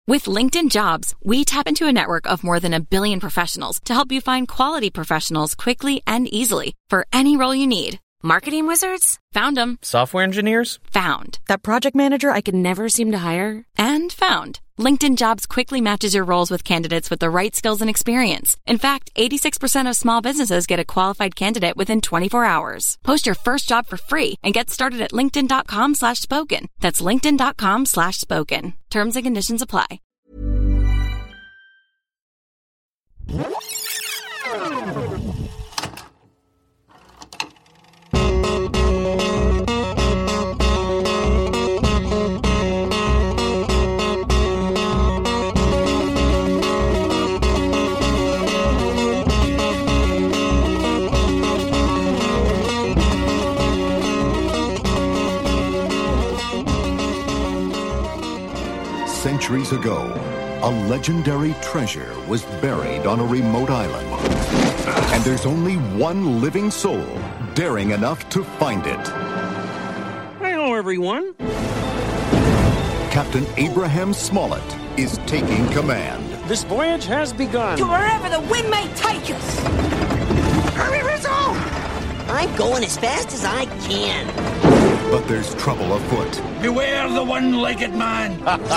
With LinkedIn Jobs, we tap into a network of more than 1 billion professionals to help you find quality professionals quickly and easily for any role you need. Marketing wizards? Found them. Software engineers? Found. That project manager I could never seem to hire? And found. LinkedIn Jobs quickly matches your roles with candidates with the right skills and experience. In fact, 86% of small businesses get a qualified candidate within 24 hours. Post your first job for free and get started at linkedin.com/spoken. That's linkedin.com/spoken. Terms and conditions apply. Centuries ago, a legendary treasure was buried on a remote island. And there's only one living soul daring enough to find it. Hello, everyone. Captain Abraham Smollett is taking command. This voyage has begun. To wherever the wind may take us. Hurry, Rizzo! I'm going as fast as I can. But there's trouble afoot. Beware the one-legged man.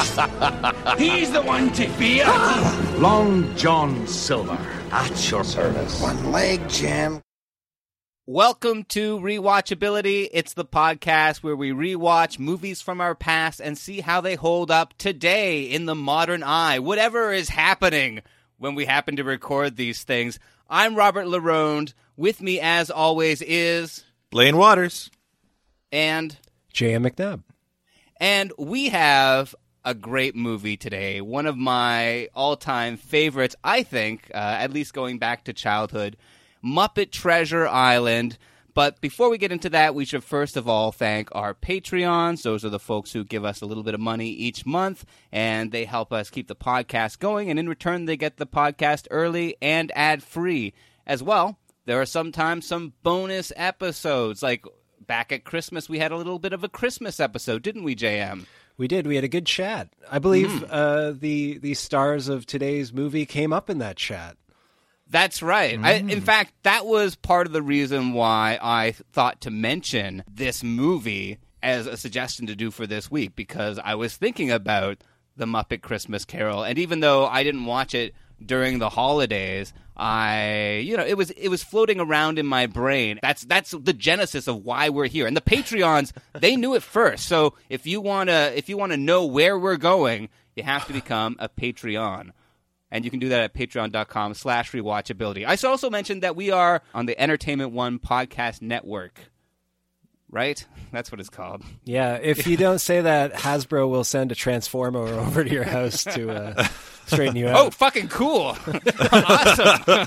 He's the one to fear. Long John Silver, at your service. One leg, Jim. Welcome to Rewatchability. It's the podcast where we rewatch movies from our past and see how they hold up today in the modern eye, whatever is happening when we happen to record these things. I'm Robert Laronde. With me, as always, is... Blaine Waters. And... J.M. McNabb. And we have a great movie today. One of my all-time favorites, I think, at least going back to childhood, Muppet Treasure Island. But before we get into that, we should first of all thank our Patreons. Those are the folks who give us a little bit of money each month, and they help us keep the podcast going. And in return, they get the podcast early and ad-free. As well, there are sometimes some bonus episodes, like... Back at Christmas, we had a little bit of a Christmas episode, didn't we, JM? We did. We had a good chat. I believe the stars of today's movie came up in that chat. That's right. In fact, that was part of the reason why I thought to mention this movie as a suggestion to do for this week, because I was thinking about The Muppet Christmas Carol, and even though I didn't watch it during the holidays, it was floating around in my brain. That's the genesis of why we're here. And the Patreons, they knew it first. So if you wanna know where we're going, you have to become a Patreon. And you can do that at patreon.com/rewatchability. I should also mention that we are on the Entertainment One Podcast Network. Right? That's what it's called. Yeah, if you don't say that, Hasbro will send a Transformer over to your house to straighten you out. Oh, fucking cool. Awesome.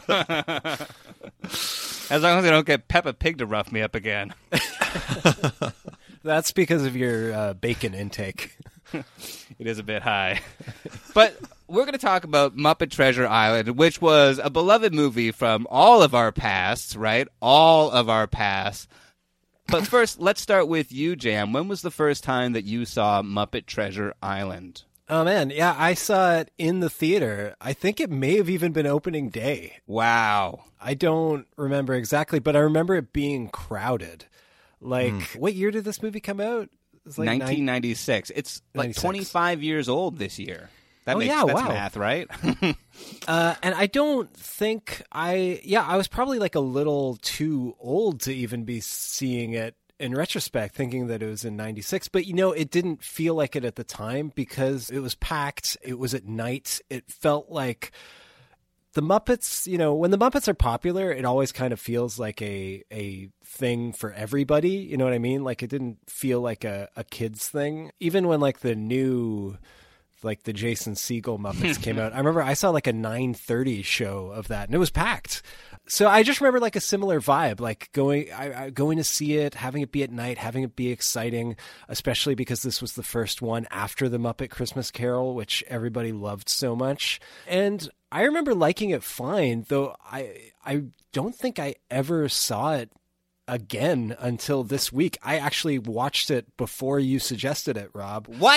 As long as I don't get Peppa Pig to rough me up again. That's because of your bacon intake. It is a bit high. But we're going to talk about Muppet Treasure Island, which was a beloved movie from all of our pasts, right? All of our pasts. But first, let's start with you, Jam. When was the first time that you saw Muppet Treasure Island? Oh, man. Yeah, I saw it in the theater. I think it may have even been opening day. Wow. I don't remember exactly, but I remember it being crowded. Like, what year did this movie come out? It was like 1996. It's like 96. 25 years old this year. That's wow. math, right? And I don't think I was probably like a little too old to even be seeing it in retrospect, thinking that it was in 96. But, it didn't feel like it at the time because it was packed. It was at night. It felt like the Muppets, when the Muppets are popular, it always kind of feels like a thing for everybody. You know what I mean? Like it didn't feel like a kid's thing. Even when like the new... like the Jason Segel Muppets came out. I remember I saw like a 9:30 show of that and it was packed. So I just remember like a similar vibe, like going to see it, having it be at night, having it be exciting, especially because this was the first one after the Muppet Christmas Carol, which everybody loved so much. And I remember liking it fine, though I don't think I ever saw it again until this week. I actually watched it before you suggested it, Rob. What?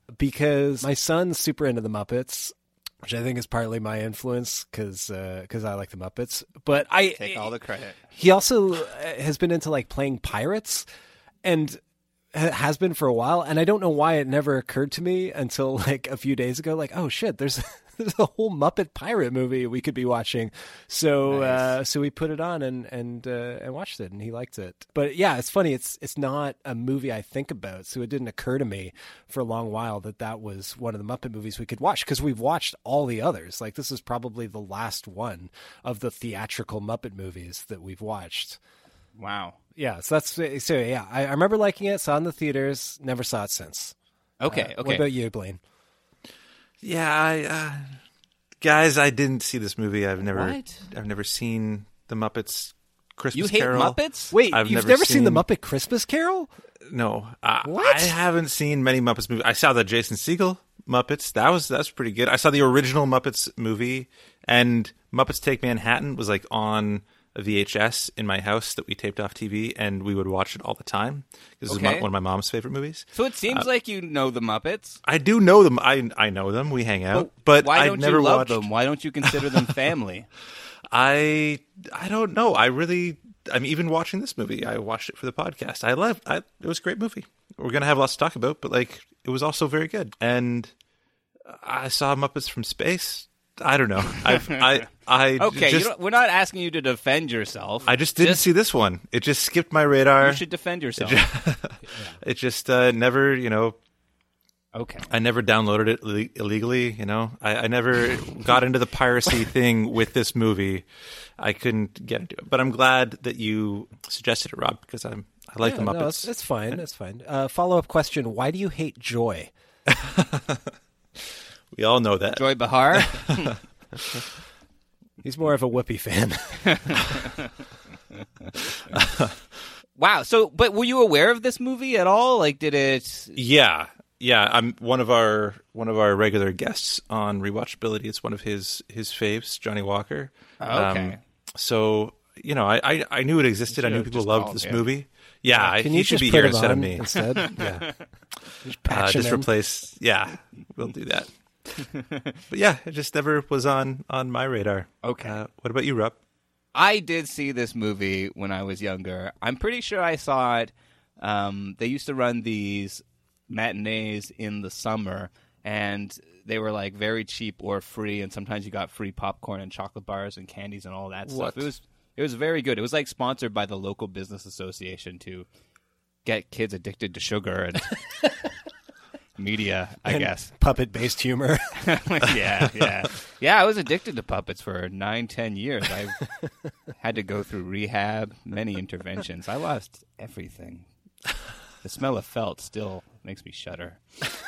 because my son's super into the Muppets, which I think is partly my influence because I like the Muppets. But I take all the credit. He also has been into like playing pirates, and has been for a while. And I don't know why it never occurred to me until like a few days ago. Like, oh shit, there's a whole Muppet pirate movie we could be watching. So Nice. so we put it on and watched it, and he liked it. But yeah, it's funny. It's not a movie I think about, so it didn't occur to me for a long while that was one of the Muppet movies we could watch, because we've watched all the others. Like, this is probably the last one of the theatrical Muppet movies that we've watched. Wow. Yeah, so yeah. I remember liking it. Saw it in the theaters. Never saw it since. Okay. What about you, Blaine? Yeah, guys, I didn't see this movie. I've never seen the Muppets Christmas You hate Carol. Muppets? Wait, I've you've never seen the Muppet Christmas Carol? No, What? I haven't seen many Muppets movies. I saw the Jason Segel Muppets. That was pretty good. I saw the original Muppets movie, and Muppets Take Manhattan was like on a VHS in my house that we taped off TV, and we would watch it all the time. This is one of my mom's favorite movies. So it seems like you know the Muppets. I do know them. I know them. We hang out, but why I've don't never you love watched them? Why don't you consider them family? I don't know. I'm even watching this movie. I watched it for the podcast. It was a great movie. We're going to have lots to talk about, but like, it was also very good. And I saw Muppets from Space. I don't know. Okay, we're not asking you to defend yourself. I just didn't see this one. It just skipped my radar. You should defend yourself. It just never, Okay. I never downloaded it illegally, I never got into the piracy thing with this movie. I couldn't get into it. But I'm glad that you suggested it, Rob, because I like the Muppets. No, it's fine. That's fine. Follow-up question, why do you hate Joy? We all know that. Joy Behar? He's more of a Whoopi fan. Wow. So, but were you aware of this movie at all? Like, did it... Yeah. I'm one of our regular guests on Rewatchability. It's one of his faves, Johnny Walker. Okay. So, I knew it existed. I knew people loved this movie. Yeah, Can he you should just be put here him instead of on me. instead? Yeah. Just patch him Just in. replace. Yeah, we'll do that. But yeah, it just never was on my radar. Okay. What about you, Rob? I did see this movie when I was younger. I'm pretty sure I saw it. They used to run these matinees in the summer, and they were like very cheap or free, and sometimes you got free popcorn and chocolate bars and candies and all that stuff. It was very good. It was like sponsored by the local business association to get kids addicted to sugar and media, I guess. Puppet-based humor. Yeah. I was addicted to puppets for 9-10 years. I had to go through rehab, many interventions. I lost everything. The smell of felt still makes me shudder.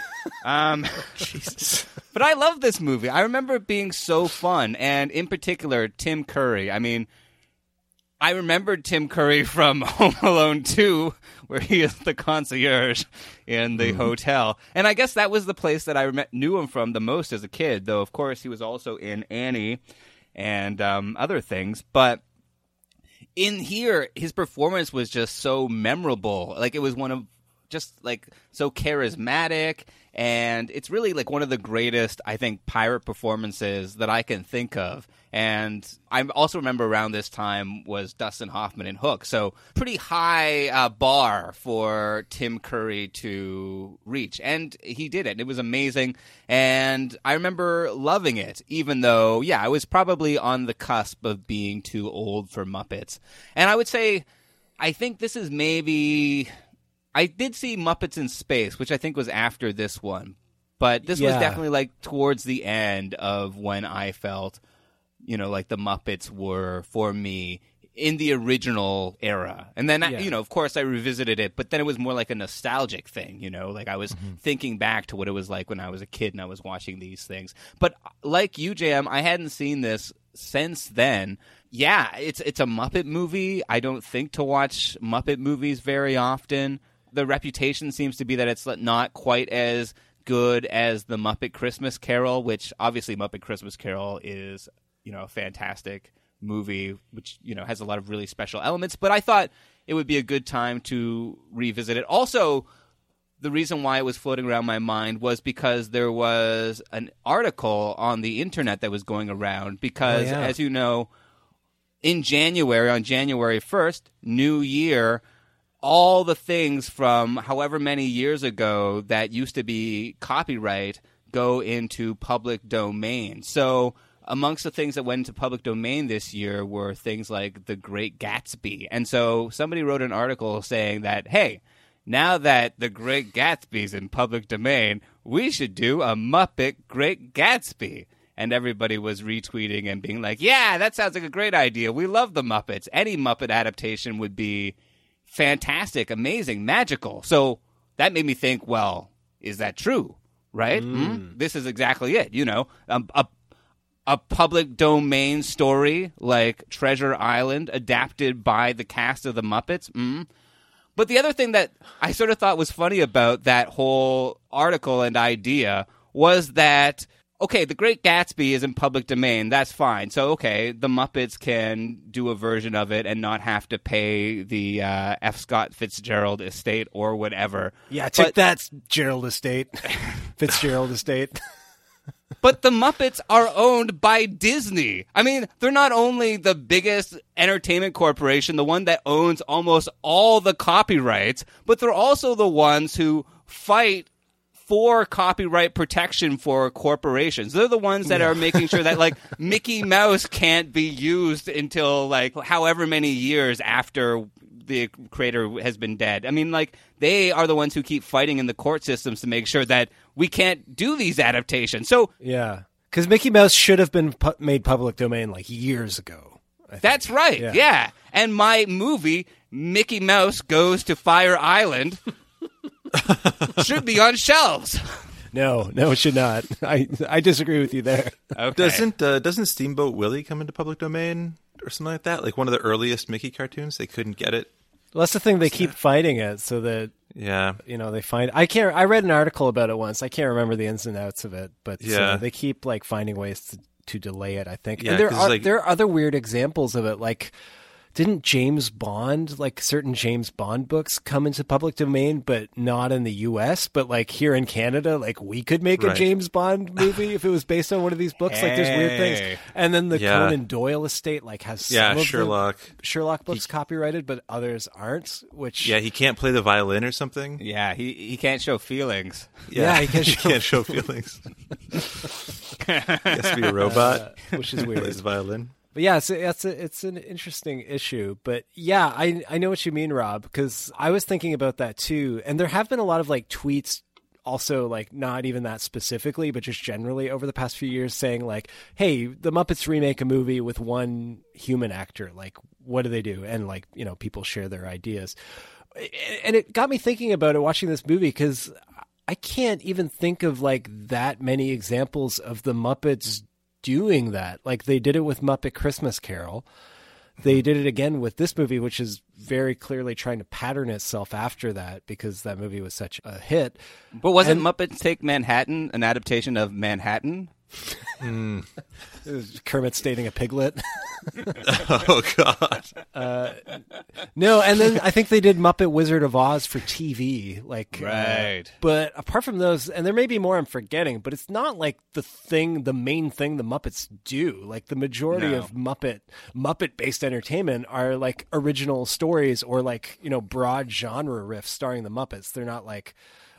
Jesus. But I love this movie. I remember it being so fun, and in particular, Tim Curry. I mean, I remembered Tim Curry from Home Alone 2, where he is the concierge in the hotel. And I guess that was the place that I knew him from the most as a kid, though, of course, he was also in Annie and other things. But in here, his performance was just so memorable. Like, it was one of just, like, so charismatic. And it's really, like, one of the greatest, I think, pirate performances that I can think of. And I also remember around this time was Dustin Hoffman in Hook. So pretty high bar for Tim Curry to reach. And he did it. It was amazing. And I remember loving it, even though, I was probably on the cusp of being too old for Muppets. And I would say, I think this is maybe... I did see Muppets in Space, which I think was after this one. But this was definitely like towards the end of when I felt, like the Muppets were for me in the original era. And then, of course, I revisited it, but then it was more like a nostalgic thing, like I was thinking back to what it was like when I was a kid and I was watching these things. But like you, JM, I hadn't seen this since then. Yeah, it's a Muppet movie. I don't think to watch Muppet movies very often. The reputation seems to be that it's not quite as good as the Muppet Christmas Carol, which obviously Muppet Christmas Carol is, a fantastic movie, which, has a lot of really special elements. But I thought it would be a good time to revisit it. Also, the reason why it was floating around my mind was because there was an article on the internet that was going around because, as you know, in January, on January 1st, New Year, all the things from however many years ago that used to be copyright go into public domain. So amongst the things that went into public domain this year were things like The Great Gatsby. And so somebody wrote an article saying that, hey, now that The Great Gatsby's in public domain, we should do a Muppet Great Gatsby. And everybody was retweeting and being like, yeah, that sounds like a great idea. We love the Muppets. Any Muppet adaptation would be fantastic, amazing, magical. So that made me think, well, is that true? Right? This is exactly it. You know, a public domain story like Treasure Island adapted by the cast of the Muppets. But the other thing that I sort of thought was funny about that whole article and idea was that, okay, The Great Gatsby is in public domain. That's fine. So, okay, the Muppets can do a version of it and not have to pay the F. Scott Fitzgerald estate or whatever. Yeah, take that, Gerald estate. Fitzgerald estate. But the Muppets are owned by Disney. I mean, they're not only the biggest entertainment corporation, the one that owns almost all the copyrights, but they're also the ones who fight for copyright protection for corporations. They're the ones that are making sure that, like, Mickey Mouse can't be used until, like, however many years after the creator has been dead. I mean, like, they are the ones who keep fighting in the court systems to make sure that we can't do these adaptations. So yeah, because Mickey Mouse should have been made public domain like years ago. That's right. Yeah. And my movie, Mickey Mouse Goes to Fire Island, should be on shelves. No, it should not. I disagree with you there. Okay. Doesn't Steamboat Willie come into public domain or something like that? Like one of the earliest Mickey cartoons, they couldn't get it. Well, that's the thing. They keep fighting it so that they find. I read an article about it once. I can't remember the ins and outs of it, but they keep like finding ways to delay it. I think. Yeah, and there are other weird examples of it, like. Didn't James Bond, like certain James Bond books, come into public domain, but not in the U.S., but like here in Canada, like we could make a James Bond movie if it was based on one of these books. Like there's weird things. And then the Conan Doyle estate like has some of Sherlock books copyrighted, but others aren't. Which he can't play the violin or something. Yeah, he can't show feelings. Yeah, he can't show feelings. He has to be a robot, which is weird. Plays violin. But yeah, it's an interesting issue. But yeah, I know what you mean, Rob, because I was thinking about that too. And there have been a lot of like tweets also, like not even that specifically, but just generally over the past few years saying like, hey, the Muppets remake a movie with one human actor. Like, what do they do? And like, you know, people share their ideas. And it got me thinking about it watching this movie because I can't even think of like that many examples of the Muppets doing that. Like they did it with Muppet Christmas Carol. They did it again with this movie, which is very clearly trying to pattern itself after that because that movie was such a hit. But wasn't Muppets Take Manhattan an adaptation of Manhattan? It was Kermit stating a piglet. Oh, God. No, and then I think they did Muppet Wizard of Oz for TV. Like, right. But apart from those, and there may be more I'm forgetting, but it's not like the main thing the Muppets do. Like the majority of Muppet-based entertainment are like original stories or like, you know, broad genre riffs starring the Muppets. They're not like,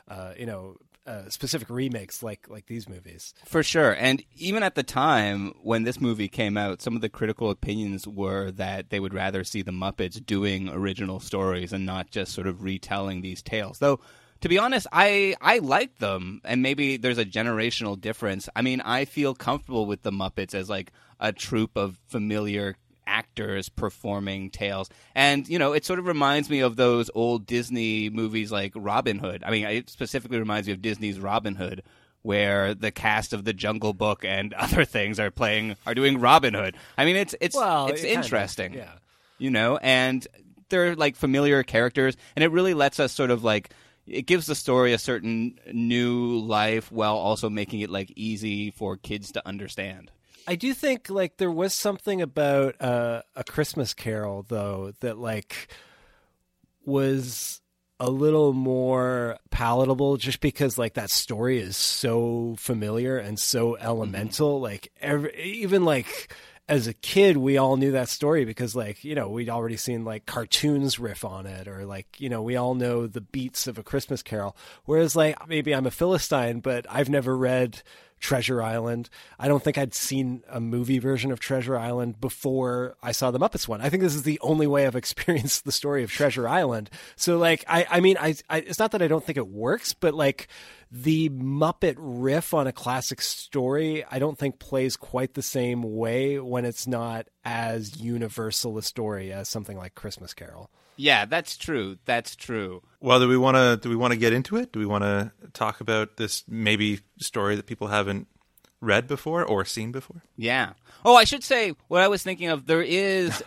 specific remakes like these movies. For sure. And even at the time when this movie came out, some of the critical opinions were that they would rather see the Muppets doing original stories and not just sort of retelling these tales. Though, to be honest, I like them, and maybe there's a generational difference. I mean, I feel comfortable with the Muppets as like a troupe of familiar actors performing tales. And, you know, it sort of reminds me of those old Disney movies like Robin Hood. I mean, it specifically reminds me of Disney's Robin Hood, where the cast of The Jungle Book and other things are doing Robin Hood. I mean, it's interesting. Yeah. You know, and they're like familiar characters, and it really lets us sort of like, it gives the story a certain new life while also making it like easy for kids to understand. I do think like there was something about A Christmas Carol though that like was a little more palatable just because like that story is so familiar and so elemental. Like even like as a kid, we all knew that story because like, you know, we'd already seen like cartoons riff on it, or like, you know, we all know the beats of A Christmas Carol. Whereas like maybe I'm a Philistine, but I've never read Treasure Island. I don't think I'd seen a movie version of Treasure Island before I saw the Muppets one. I think this is the only way I've experienced the story of Treasure Island. So like, I mean, it's not that I don't think it works, but like the Muppet riff on a classic story, I don't think plays quite the same way when it's not as universal a story as something like Christmas Carol. Yeah, that's true. That's true. Well, do we want to get into it? Do we want to talk about this maybe story that people haven't read before or seen before? Yeah. Oh, I should say what I was thinking of. There is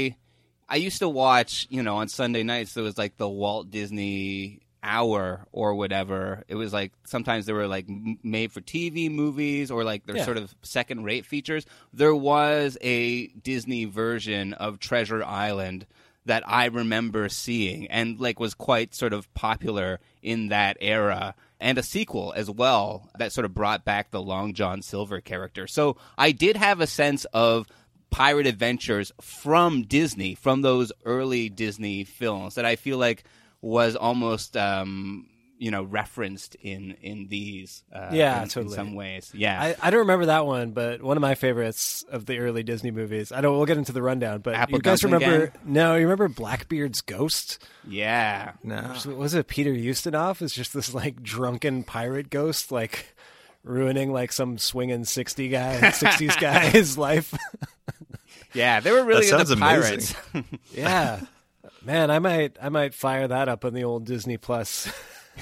I used to watch, you know, on Sunday nights, there was like the Walt Disney Hour or whatever. It was like sometimes there were like made for TV movies or like they're sort of second rate features. There was a Disney version of Treasure Island that I remember seeing and like was quite sort of popular in that era, and a sequel as well that sort of brought back the Long John Silver character. So I did have a sense of pirate adventures from Disney, from those early Disney films that I feel like was almost you know, referenced in these totally. in some ways. Yeah. I don't remember that one, but one of my favorites of the early Disney movies, we'll get into the rundown, but Apple you guys Dumpling remember Gang? No, you remember Blackbeard's ghost? Yeah. No. Was it Peter Ustinov? It's just this like drunken pirate ghost like ruining like some swinging 60s guy's life. Yeah, they were really That into sounds pirates. Yeah. Man, I might fire that up on the old Disney Plus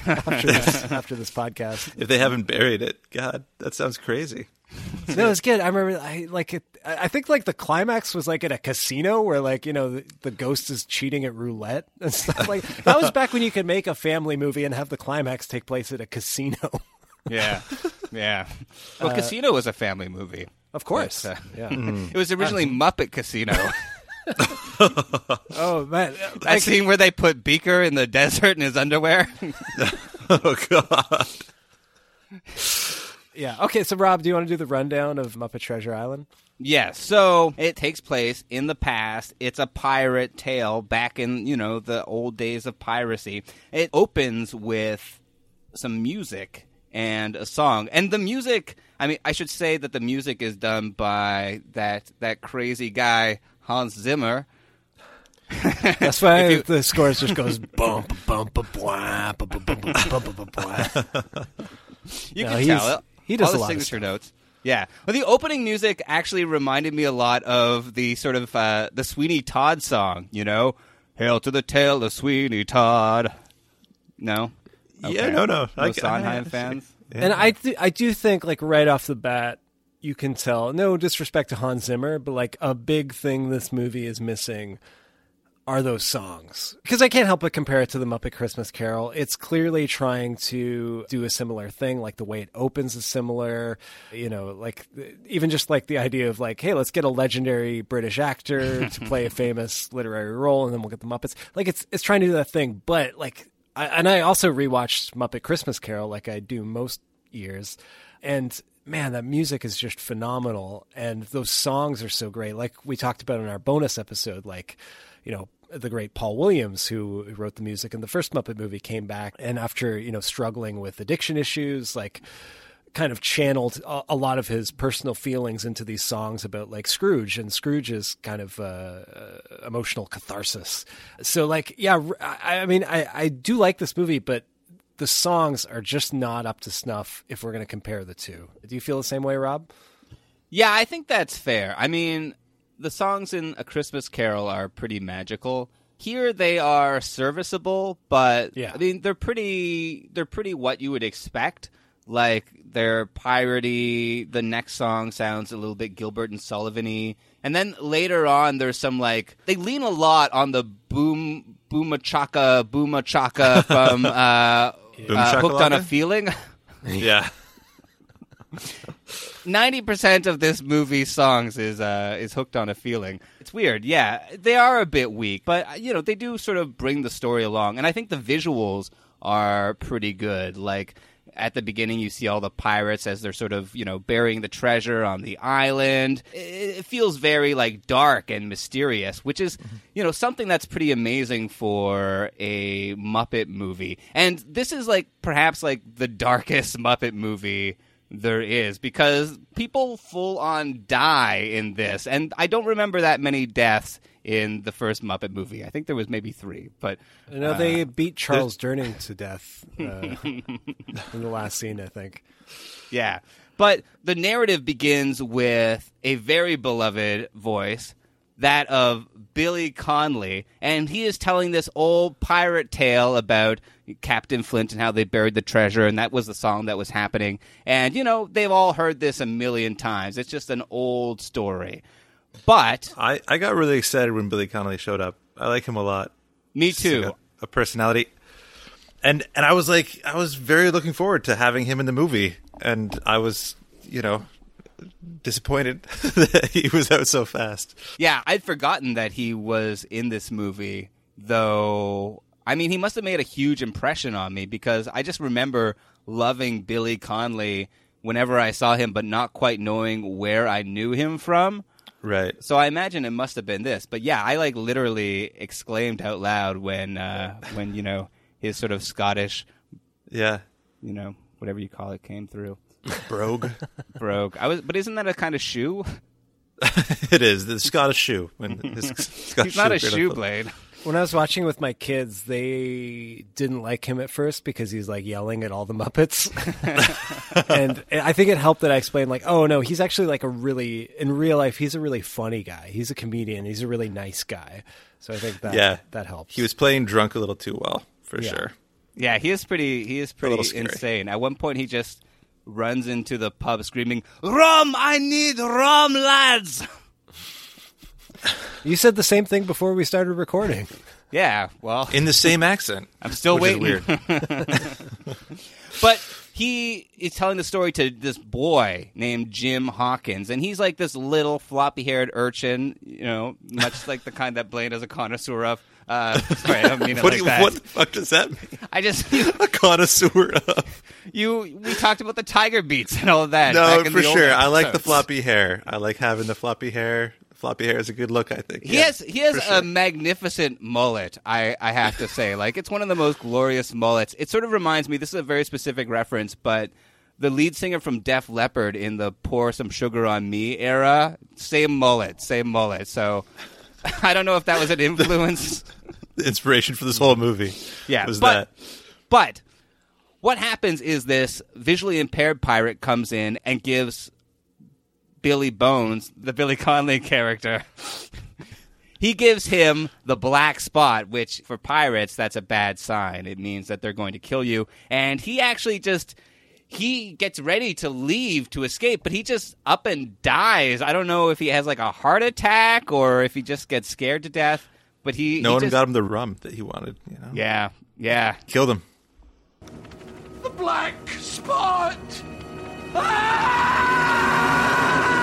after this podcast. If they haven't buried it, God, that sounds crazy. No, it's good. I remember I think like the climax was like at a casino where like, you know, the ghost is cheating at roulette and stuff like that. Was back when you could make a family movie and have the climax take place at a casino. Yeah. Well, Casino was a family movie. Of course. But, yeah. It was originally Muppet Casino. Oh man, That scene where they put Beaker in the desert in his underwear. Oh God. Yeah. Okay. So Rob, do you want to do the rundown of Muppet Treasure Island? Yes. So it takes place in the past. It's a pirate tale back in, you know, the old days of piracy. It opens with some music and a song. And the music, I mean, I should say that the music is done by that crazy guy Hans Zimmer. That's why the score just goes bump bump blah bump bump bump blah. You can tell he does all a the lot signature of notes. Yeah, well, the opening music actually reminded me a lot of the sort of the Sweeney Todd song. You know, "Hail to the Tale of Sweeney Todd." No, Yeah, no. No Sondheim fans. Yeah. And I do think like right off the bat, you can tell, no disrespect to Hans Zimmer, but like a big thing this movie is missing are those songs. Because I can't help but compare it to the Muppet Christmas Carol. It's clearly trying to do a similar thing, like the way it opens is similar, you know, like even just like the idea of like, hey, let's get a legendary British actor to play a famous literary role and then we'll get the Muppets. Like it's trying to do that thing, but like, I also rewatched Muppet Christmas Carol like I do most years, and man, that music is just phenomenal, and those songs are so great. Like we talked about in our bonus episode, like, you know, the great Paul Williams, who wrote the music in the first Muppet movie, came back and after, you know, struggling with addiction issues, like kind of channeled a lot of his personal feelings into these songs about like Scrooge, and Scrooge is kind of emotional catharsis. So like, yeah, I mean, I do like this movie, but the songs are just not up to snuff if we're going to compare the two. Do you feel the same way, Rob? Yeah, I think that's fair. I mean, the songs in A Christmas Carol are pretty magical. Here they are serviceable, but yeah. I mean, they're pretty what you would expect. Like, they're piratey. The next song sounds a little bit Gilbert and Sullivan-y. And then later on, there's some, like, they lean a lot on the boomachaka from Hooked on a Feeling. Yeah. 90% of this movie's songs is Hooked on a Feeling. It's weird. Yeah, they are a bit weak, but they do sort of bring the story along. And I think the visuals are pretty good. Like at the beginning, you see all the pirates as they're sort of, burying the treasure on the island. It feels very like dark and mysterious, which is, something that's pretty amazing for a Muppet movie. And this is like perhaps like the darkest Muppet movie there is, because people full on die in this. And I don't remember that many deaths in the first Muppet movie. I think there was maybe 3, but they beat Charles Durning to death in the last scene, I think. Yeah, but the narrative begins with a very beloved voice, that of Billy Connolly, and he is telling this old pirate tale about Captain Flint and how they buried the treasure, and that was the song that was happening. And, they've all heard this a million times. It's just an old story. But I got really excited when Billy Connolly showed up. I like him a lot. Me too. Like a personality. And I was very looking forward to having him in the movie. And I was, disappointed that he was out so fast. Yeah, I'd forgotten that he was in this movie, though. I mean, he must have made a huge impression on me, because I just remember loving Billy Connolly whenever I saw him, but not quite knowing where I knew him from. Right. So I imagine it must have been this. But yeah, I literally exclaimed out loud when his sort of Scottish, whatever you call it, came through. Brogue. But isn't that a kind of shoe? It is. The Scottish shoe. He's not a shoe blade. When I was watching with my kids, they didn't like him at first because he's like yelling at all the Muppets. And I think it helped that I explained like, oh no, he's actually like in real life, he's a really funny guy. He's a comedian. He's a really nice guy. So I think that helps. He was playing drunk a little too well, for sure. Yeah, he is pretty insane. At one point, he just runs into the pub screaming, "Rum! I need rum, lads!" You said the same thing before we started recording. Yeah, well, in the same accent. I'm still waiting. Is weird. But he is telling the story to this boy named Jim Hawkins, and he's like this little floppy-haired urchin, much like the kind that Blaine is a connoisseur of. Sorry, I don't mean it like that. What the fuck does that mean? I just a connoisseur of. We talked about the tiger beats and all of that. No, back in for the old sure. I like the episodes. floppy hair. I like having the floppy hair. Floppy hair is a good look, I think. He has a magnificent mullet, I have to say. Like, it's one of the most glorious mullets. It sort of reminds me, this is a very specific reference, but the lead singer from Def Leppard in the Pour Some Sugar on Me era, same mullet. So I don't know if that was an influence. The inspiration for this whole movie was that. that. But what happens is this visually impaired pirate comes in and gives Billy Bones, the Billy Connolly character, he gives him the black spot, which for pirates, that's a bad sign. It means that they're going to kill you. And he actually he gets ready to leave to escape, but he just up and dies. I don't know if he has like a heart attack or if he just gets scared to death. But no one got him the rum that he wanted. Yeah. Killed him. The black spot! Ah!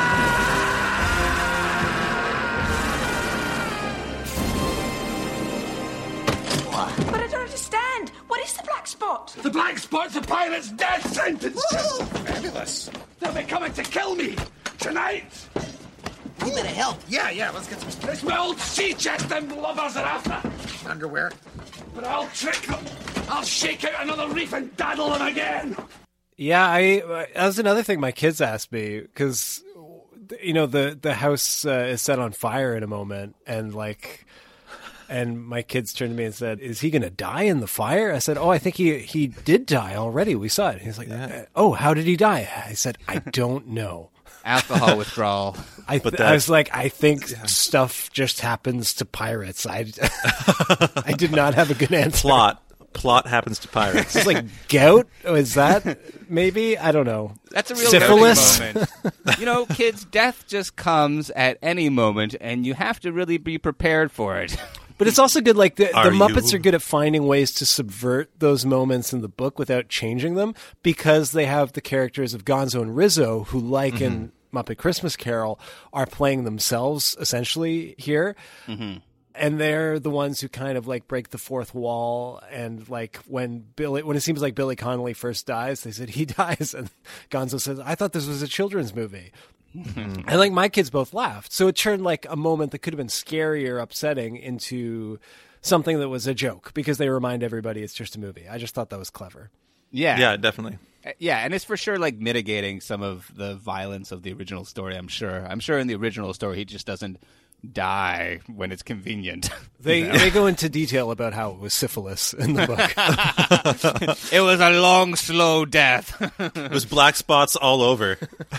But I don't understand. What is the black spot? The black spot's a pirate's death sentence! Fabulous. They'll be coming to kill me tonight! We better help. Yeah, let's get some... It's my old sea chest them lovers are after. Underwear. But I'll trick them. I'll shake out another reef and daddle them again. Yeah, that was another thing my kids asked me, because, the house is set on fire in a moment, and my kids turned to me and said, "Is he going to die in the fire?" I said, "Oh, I think he did die already. We saw it." He's like, "Oh, how did he die?" I said, "I don't know." Alcohol withdrawal. I was like, I think stuff just happens to pirates. I did not have a good answer. Plot happens to pirates. It's like gout? Is that maybe? I don't know. That's a real syphilis moment. Kids, death just comes at any moment, and you have to really be prepared for it. But it's also good, like, the Muppets you? are good at finding ways to subvert those moments in the book without changing them, because they have the characters of Gonzo and Rizzo, who, like in Muppet Christmas Carol, are playing themselves, essentially, here. Mm-hmm. And they're the ones who kind of, like, break the fourth wall. And, like, when it seems like Billy Connolly first dies, they said he dies. And Gonzo says, I thought this was a children's movie. And, like, my kids both laughed. So it turned, like, a moment that could have been scary or upsetting into something that was a joke, because they remind everybody it's just a movie. I just thought that was clever. Yeah. Yeah, definitely. Yeah, and it's for sure, like, mitigating some of the violence of the original story, I'm sure. I'm sure in the original story he just doesn't die when it's convenient. They go into detail about how it was syphilis in the book. It was a long, slow death. It was black spots all over.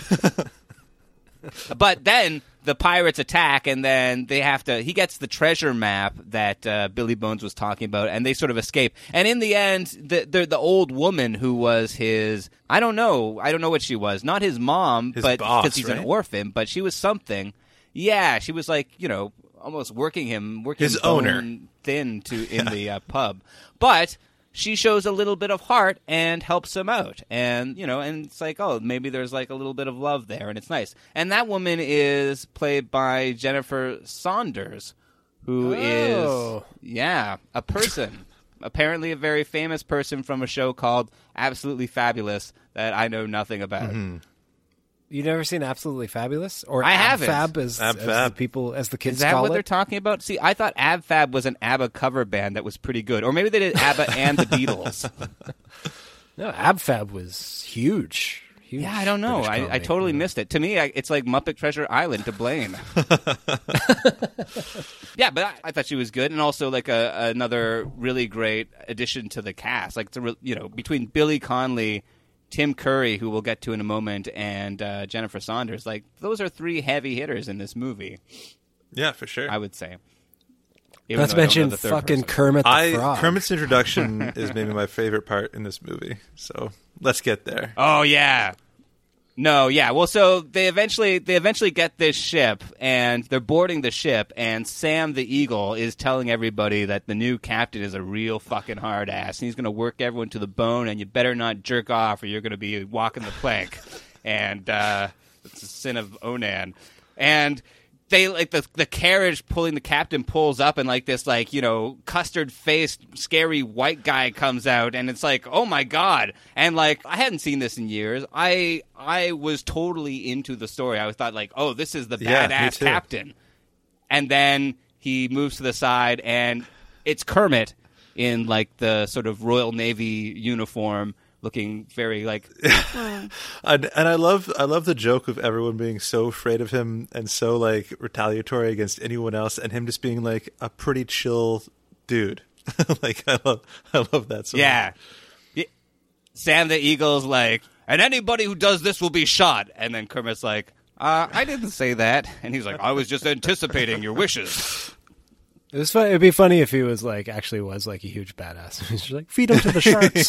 But then the pirates attack, and then he gets the treasure map that Billy Bones was talking about, and they sort of escape. And in the end, the old woman who was his, I don't know what she was, not his mom, but because he's an orphan, but she was something. Yeah, she was like, almost working his owner thin in the pub. But she shows a little bit of heart and helps him out. And, and it's like, oh, maybe there's like a little bit of love there, and it's nice. And that woman is played by Jennifer Saunders, who is a person. Apparently a very famous person from a show called Absolutely Fabulous that I know nothing about. Mm-hmm. You never seen Absolutely Fabulous? Or I haven't. Ab-Fab, as the kids Is that call what it? they're talking about? See, I thought Ab-Fab was an ABBA cover band that was pretty good. Or maybe they did ABBA and the Beatles. No, Ab-Fab was huge. Yeah, I don't know. I totally missed it. To me, it's like Muppet Treasure Island to Blaine. Yeah, but I thought she was good, and also like another really great addition to the cast. Like, between Billy Connolly, Tim Curry, who we'll get to in a moment, and Jennifer Saunders, like, those are three heavy hitters in this movie. Yeah, for sure. I would say. Let's mention fucking Kermit the Frog. Kermit's introduction is maybe my favorite part in this movie, so let's get there. Oh, yeah. No, yeah. Well, so they eventually get this ship, and they're boarding the ship, and Sam the Eagle is telling everybody that the new captain is a real fucking hard ass, and he's going to work everyone to the bone, and you better not jerk off or you're going to be walking the plank. And it's a sin of Onan. And they, like, the carriage pulling the captain pulls up, and, like, this, like, custard-faced, scary white guy comes out, and it's like, oh, my God. And, like, I hadn't seen this in years. I was totally into the story. I thought, like, oh, this is the badass captain. And then he moves to the side, and it's Kermit in, like, the sort of Royal Navy uniform, looking very like, and I love the joke of everyone being so afraid of him and so like retaliatory against anyone else, and him just being like a pretty chill dude. Like I love that. Yeah. Sam the Eagle's like, and anybody who does this will be shot. And then Kermit's like, I didn't say that. And he's like, I was just anticipating your wishes. It was fun. It'd be funny if he was like actually was like a huge badass. He's just like, feed him to the sharks.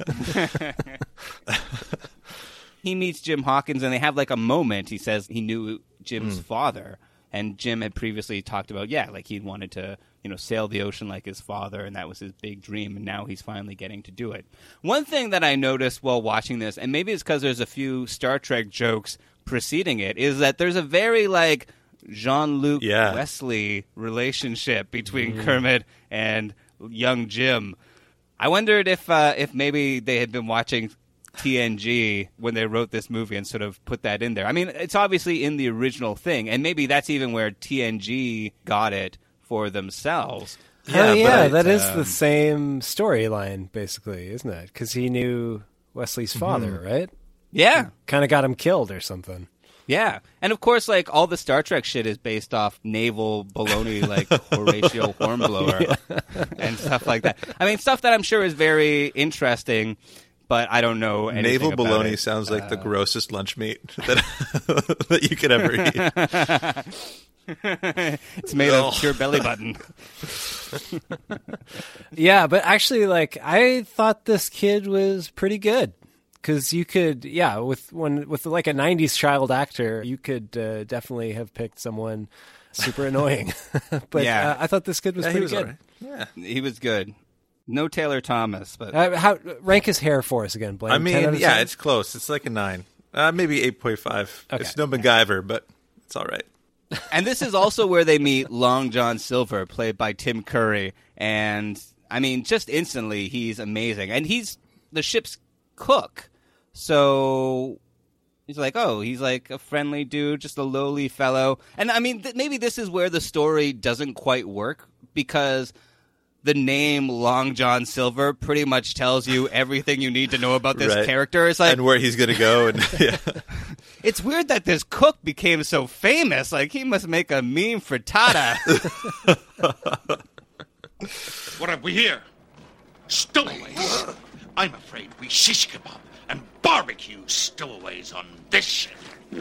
He meets Jim Hawkins, and they have like a moment. He says he knew Jim's father, and Jim had previously talked about like he wanted to sail the ocean like his father, and that was his big dream, and now he's finally getting to do it. One thing that I noticed while watching this, and maybe it's because there's a few Star Trek jokes preceding it, is that there's a very like Jean-Luc Wesley relationship between Kermit and young Jim. I wondered if maybe they had been watching TNG when they wrote this movie and sort of put that in there. I mean, it's obviously in the original thing, and maybe that's even where TNG got it for themselves. That is the same storyline, basically, isn't it? Because he knew Wesley's father, right? Yeah. Kind of got him killed or something. Yeah. And of course, like, all the Star Trek shit is based off naval baloney, like Horatio Hornblower and stuff like that. I mean, stuff that I'm sure is very interesting, but I don't know anything naval about baloney it. Sounds like the grossest lunch meat that you could ever eat. It's made of pure belly button. Yeah, but actually, like, I thought this kid was pretty good. Because you could, with like a 90s child actor, you could definitely have picked someone super annoying. But Yeah. I thought this kid was pretty he was good. all right. Yeah. He was good. No Taylor Thomas, but Rank his hair for us again, Blaine. I 10 mean, out of yeah, 10? it's close. It's like a 9. Maybe 8.5. Okay. It's no MacGyver, but it's all right. And this is also where they meet Long John Silver, played by Tim Curry. And, I mean, just instantly, he's amazing. And he's the ship's cook. So he's like, he's like a friendly dude, just a lowly fellow. And, I mean, maybe this is where the story doesn't quite work, because the name Long John Silver pretty much tells you everything you need to know about this character. It's like, and where he's going to go. And yeah. It's weird that this cook became so famous. Like, he must make a mean frittata. What have we here? Stowaways. I'm afraid we shish kebab and barbecue stowaways on this ship.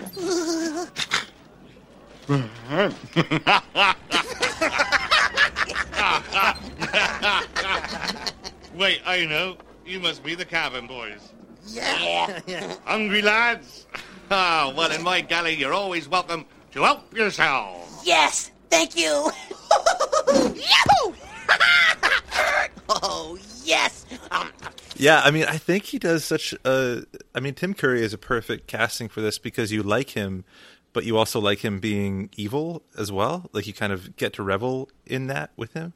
Wait, I know. You must be the cabin boys. Yeah. Hungry lads? Well, in my galley, you're always welcome to help yourselves. Yes, thank you. Yahoo! Oh, yes. Yeah, I mean, I think he does such a... I mean, Tim Curry is a perfect casting for this because you like him, but you also like him being evil as well. Like, you kind of get to revel in that with him.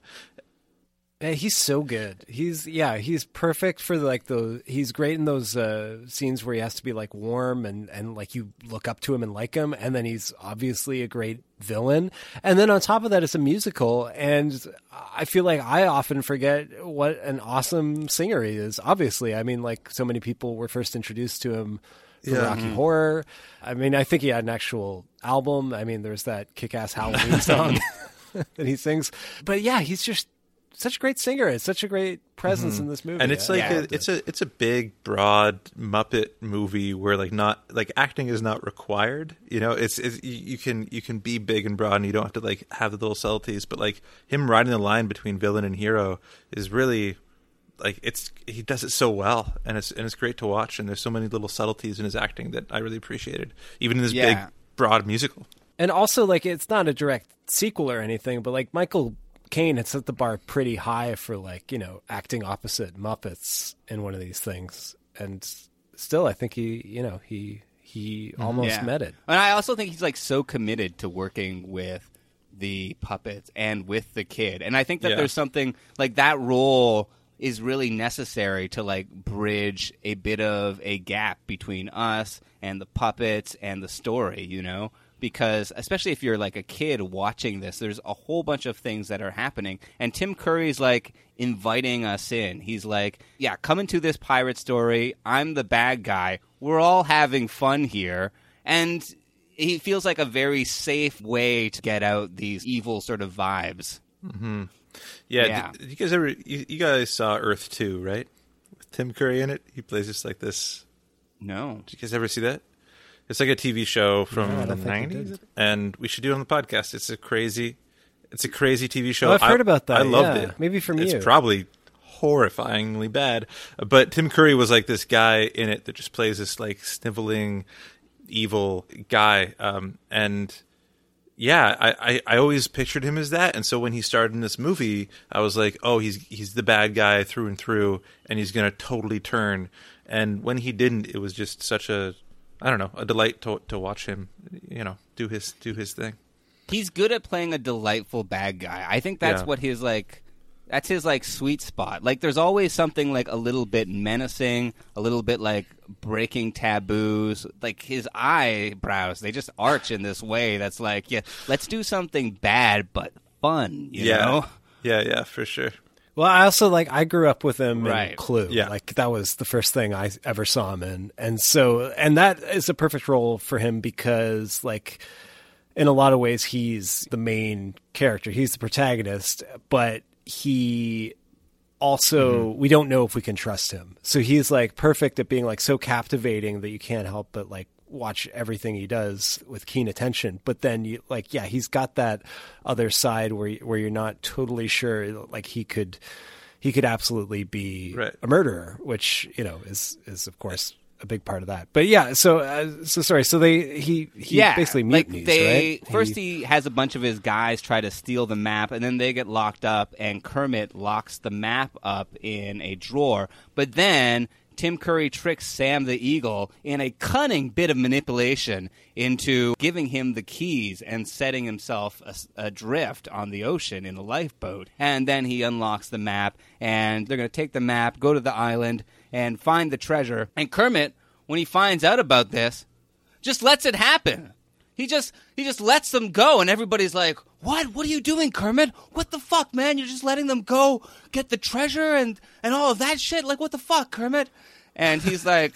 Man, he's so good. He's perfect for he's great in those scenes where he has to be like warm and like you look up to him and like him, and then he's obviously a great villain. And then on top of that, it's a musical, and I feel like I often forget what an awesome singer he is. Obviously, I mean, like so many people were first introduced to him from Rocky Horror. I mean, I think he had an actual album. I mean, there's that kick-ass Halloween song that he sings. But yeah, he's just such a great singer. It's such a great presence in this movie. And it's like it's a big, broad Muppet movie where like not like acting is not required. You know, it's you can be big and broad and you don't have to like have the little subtleties. But like him riding the line between villain and hero is really like he does it so well, and it's great to watch. And there's so many little subtleties in his acting that I really appreciated, even in this big, broad musical. And also, like, it's not a direct sequel or anything, but like Michael Caine had set the bar pretty high for like, you know, acting opposite Muppets in one of these things, and still I think he almost met it. And I also think he's like so committed to working with the puppets and with the kid, and I think that there's something like that role is really necessary to like bridge a bit of a gap between us and the puppets and the story, you know? Because especially if you're like a kid watching this, there's a whole bunch of things that are happening. And Tim Curry's like inviting us in. He's like, yeah, come into this pirate story. I'm the bad guy. We're all having fun here. And he feels like a very safe way to get out these evil sort of vibes. Mm-hmm. Yeah. Did you guys ever? You guys saw Earth 2, right? With Tim Curry in it. He plays just like this. No. Did you guys ever see that? It's like a TV show from the 90s, and we should do it on the podcast. It's a crazy TV show. Oh, I've heard about that. I loved it. Maybe from you. It's probably horrifyingly bad, but Tim Curry was like this guy in it that just plays this like sniveling, evil guy, and yeah, I always pictured him as that. And so when he started in this movie, I was like, oh, he's the bad guy through and through, and he's going to totally turn. And when he didn't, it was just such a delight to watch him, you know, do his thing. He's good at playing a delightful bad guy. I think that's what his like, that's his like sweet spot. Like there's always something like a little bit menacing, a little bit like breaking taboos. Like his eyebrows, they just arch in this way that's like, yeah, let's do something bad but fun, you know? Yeah, for sure. Well, I also I grew up with him in Clue. Yeah. Like that was the first thing I ever saw him in. And that is a perfect role for him because like in a lot of ways he's the main character. He's the protagonist, but he also, we don't know if we can trust him. So he's like perfect at being like so captivating that you can't help but like watch everything he does with keen attention. But then you like, yeah, he's got that other side where you're not totally sure. Like he could absolutely be a murderer, which, you know, is of course a big part of that. But yeah, so sorry. So he basically mutinies, right? First he has a bunch of his guys try to steal the map, and then they get locked up, and Kermit locks the map up in a drawer. But then Tim Curry tricks Sam the Eagle in a cunning bit of manipulation into giving him the keys and setting himself adrift on the ocean in a lifeboat. And then he unlocks the map, and they're going to take the map, go to the island, and find the treasure. And Kermit, when he finds out about this, just lets it happen. He just lets them go, and everybody's like, What are you doing, Kermit? What the fuck, man? You're just letting them go get the treasure and all of that shit? Like, what the fuck, Kermit? And he's like,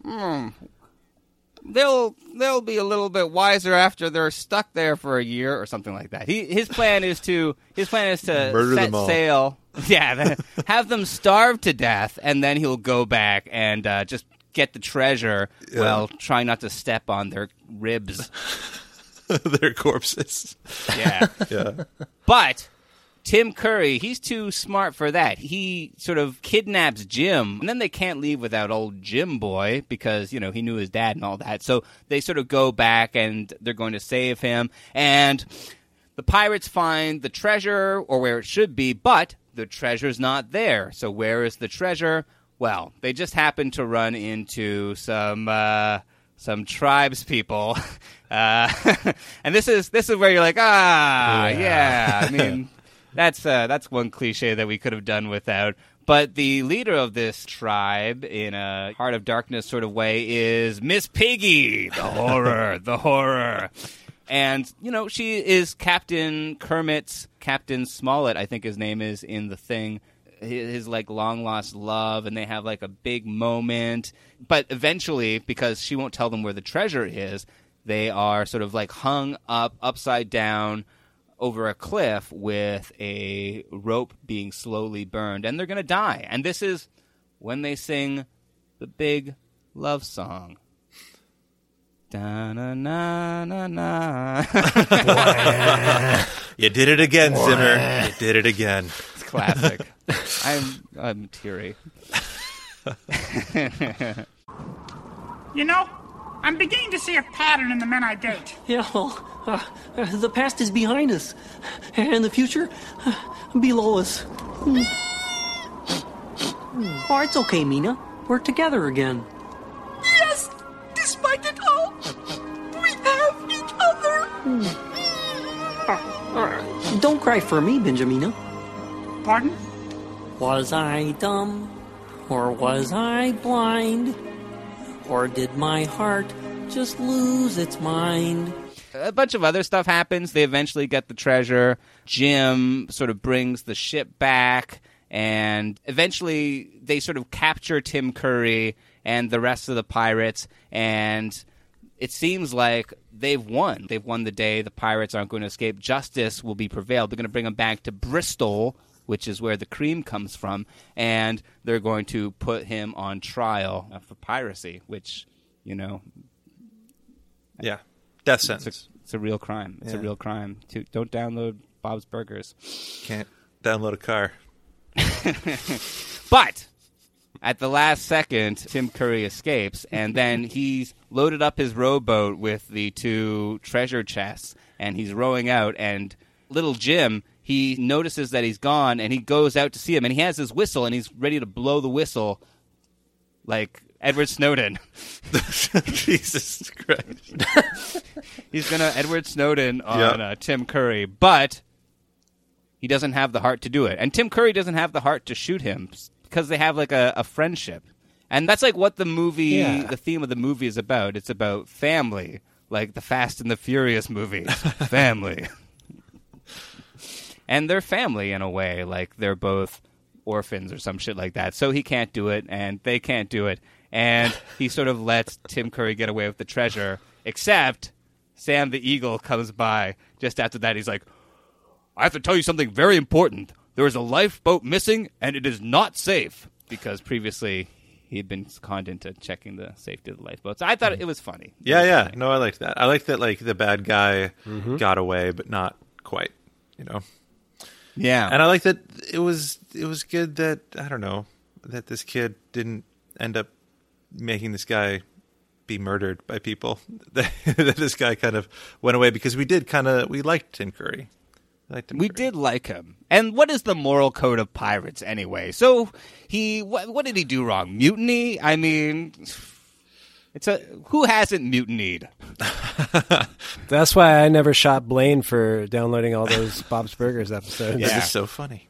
they'll be a little bit wiser after they're stuck there for a year or something like that. His plan is to murder set them all. sail. Yeah, have them starve to death, and then he'll go back and just get the treasure while trying not to step on their ribs. Their corpses. Yeah. Yeah. But Tim Curry, he's too smart for that. He sort of kidnaps Jim, and then they can't leave without old Jim Boy because, he knew his dad and all that. So they sort of go back, and they're going to save him. And the pirates find the treasure, or where it should be, but the treasure's not there. So where is the treasure? Well, they just happen to run into some tribes people. And this is where you're like, yeah. I mean, that's one cliche that we could have done without. But the leader of this tribe, in a Heart of Darkness sort of way, is Miss Piggy, the horror. And, she is Captain Smollett, I think his name is in the thing. His long-lost love, and they have, a big moment. But eventually, because she won't tell them where the treasure is, they are sort of, hung up upside down over a cliff with a rope being slowly burned, and they're going to die. And this is when they sing the big love song. Da-na-na-na-na. You did it again, Zimmer. You did it again. It's classic. I'm teary. I'm beginning to see a pattern in the men I date. Yeah, well, the past is behind us, and the future below us. Oh, it's okay, Mina. We're together again. Yes! Despite it all, we have each other. Don't cry for me, Benjamina. Pardon? Was I dumb? Or was I blind? Or did my heart just lose its mind? A bunch of other stuff happens. They eventually get the treasure. Jim sort of brings the ship back, and eventually they sort of capture Tim Curry and the rest of the pirates, and it seems like they've won. They've won the day. The pirates aren't going to escape. Justice will be prevailed. They're going to bring them back to Bristol, which is where the cream comes from, and they're going to put him on trial for piracy, which, Yeah. Death sentence. It's a real crime. It's a real crime. Don't download Bob's Burgers. Can't download a car. But at the last second, Tim Curry escapes, and then he's loaded up his rowboat with the 2 treasure chests, and he's rowing out, and little Jim, he notices that he's gone, and he goes out to see him, and he has his whistle, and he's ready to blow the whistle like Edward Snowden. Jesus Christ. He's going to Edward Snowden on Tim Curry, but he doesn't have the heart to do it. And Tim Curry doesn't have the heart to shoot him because they have a friendship. And that's what the movie, the theme of the movie is about. It's about family, like the Fast and the Furious movies. Family. And they're family in a way, like they're both orphans or some shit like that. So he can't do it, and they can't do it. And he sort of lets Tim Curry get away with the treasure, except Sam the Eagle comes by just after that. He's like, I have to tell you something very important. There is a lifeboat missing, and it is not safe. Because previously he had been conned into checking the safety of the lifeboat. So I thought it was funny. Yeah. No, I liked that. I liked that, the bad guy got away, but not quite, Yeah. And I like that it was good that, I don't know, that this kid didn't end up making this guy be murdered by people. That this guy kind of went away because we liked Tim Curry. We did like him. And what is the moral code of pirates anyway? So what did he do wrong? Mutiny? I mean, who hasn't mutinied? That's why I never shot Blaine for downloading all those Bob's Burgers episodes. Yeah. This is so funny.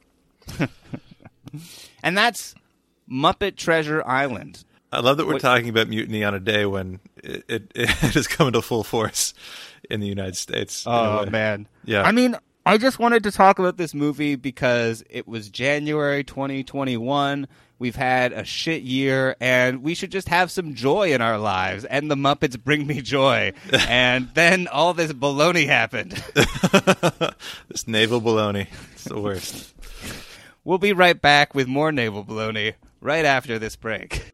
And that's Muppet Treasure Island. I love that we're talking about mutiny on a day when it is coming to full force in the United States. Oh, man. Yeah. I mean, I just wanted to talk about this movie because it was January 2021. We've had a shit year, and we should just have some joy in our lives. And the Muppets bring me joy. And then all this baloney happened. This naval baloney. It's the worst. We'll be right back with more naval baloney right after this break.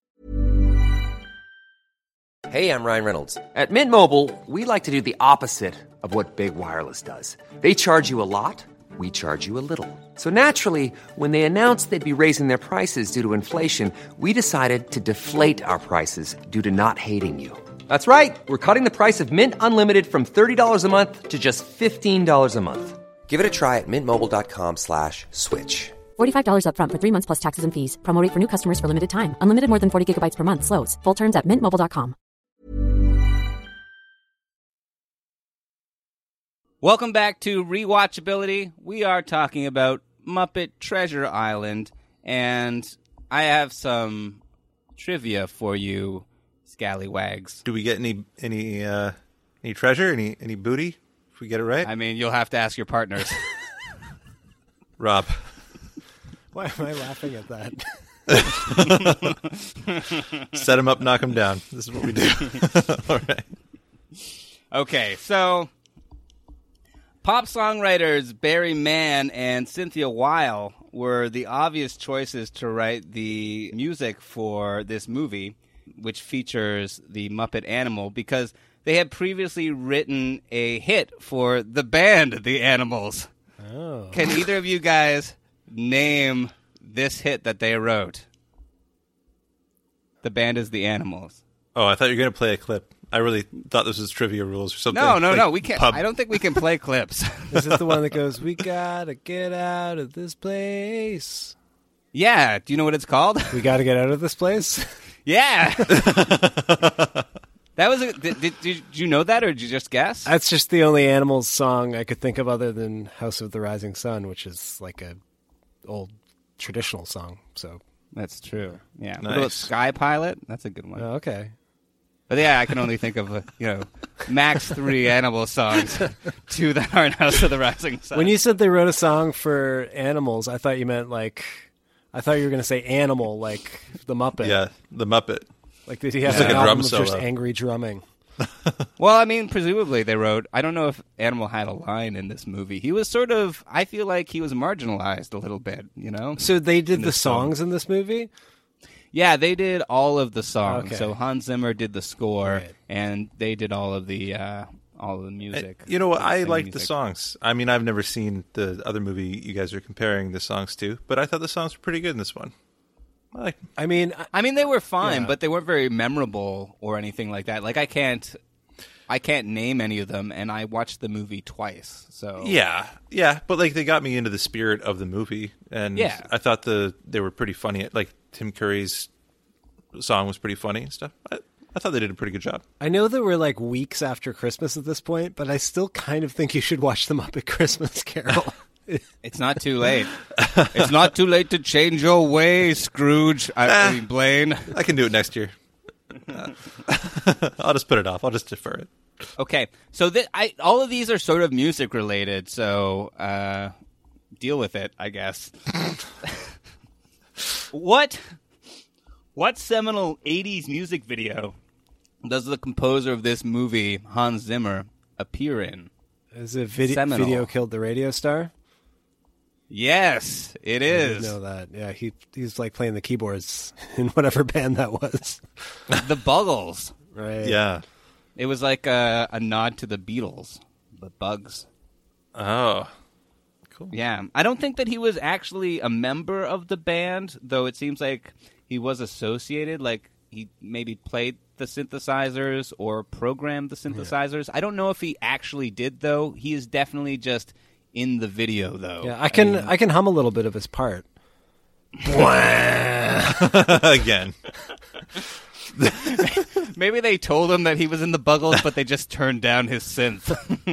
Hey, I'm Ryan Reynolds. At Mint Mobile, we like to do the opposite of what Big Wireless does. They charge you a lot, we charge you a little. So naturally, when they announced they'd be raising their prices due to inflation, we decided to deflate our prices due to not hating you. That's right. We're cutting the price of Mint Unlimited from $30 a month to just $15 a month. Give it a try at mintmobile.com/switch. $45 up front for 3 months plus taxes and fees. Promo rate for new customers for limited time. Unlimited more than 40 gigabytes per month. Slows full terms at mintmobile.com. Welcome back to Rewatchability. We are talking about Muppet Treasure Island, and I have some trivia for you, scallywags. Do we get any treasure, any booty if we get it right? I mean, you'll have to ask your partners. Rob. Why am I laughing at that? Set him up, knock him down. This is what we do. All right. Okay, so pop songwriters Barry Mann and Cynthia Weil were the obvious choices to write the music for this movie, which features the Muppet Animal, because they had previously written a hit for the band The Animals. Oh. Can either of you guys name this hit that they wrote? The band is The Animals. Oh, I thought you were going to play a clip. I really thought this was trivia rules or something. No, we can't. I don't think we can play clips. Is this the one that goes, "We gotta get out of this place"? Yeah. Do you know what it's called? We gotta get out of this place? Yeah. That was did you know that, or did you just guess? That's just the only Animals song I could think of other than House of the Rising Sun, which is like a old traditional song. So that's true. Yeah. Nice. What about Sky Pilot? That's a good one. Oh, okay. But yeah, I can only think of max 3 Animal songs, 2 that aren't House of the Rising Sun. When you said they wrote a song for Animals, I thought you meant you were going to say Animal, like the Muppet. Yeah, the Muppet. Like did he have like an a album drum of just solo. angry drumming? Well, I mean, presumably they wrote. I don't know if Animal had a line in this movie. He was sort of. I feel like he was marginalized a little bit. So they did the songs in this movie. Yeah, they did all of the songs. Okay. So Hans Zimmer did the score, Right. and they did all of the music. You know what? I Sing like the music. songs. I mean, I've never seen the other movie you guys are comparing the songs to, but I thought the songs were pretty good in this one. I like them. I mean, they were fine, Yeah. but they weren't very memorable or anything like that. Like I can't name any of them, and I watched the movie twice. So Yeah, but they got me into the spirit of the movie, and Yeah. I thought they were pretty funny. Like Tim Curry's song was pretty funny and stuff. I thought they did a pretty good job. I know that we're weeks after Christmas at this point, but I still kind of think you should watch the Muppet Christmas Carol. it's not too late. It's not too late to change your ways, Scrooge. I mean, Blaine. I can do it next year. I'll just put it off. I'll just defer it. Okay, so all of these are sort of music related, so deal with it, I guess. What seminal 80s music video does the composer of this movie, Hans Zimmer, appear in? Is it Seminal. Video Killed the Radio Star? Yes, it I is. didn't know that. Yeah, he's playing the keyboards in whatever band that was. The Buggles. Right. Yeah. It was like a nod to the Beatles, the Bugs. Oh, cool. Yeah. I don't think that he was actually a member of the band, though it seems like he was associated. Like, he maybe played the synthesizers or programmed the synthesizers. I don't know if he actually did, though. He is definitely just in the video, though. Yeah, I can hum a little bit of his part. Again. Maybe they told him that he was in the Buggles, but they just turned down his synth.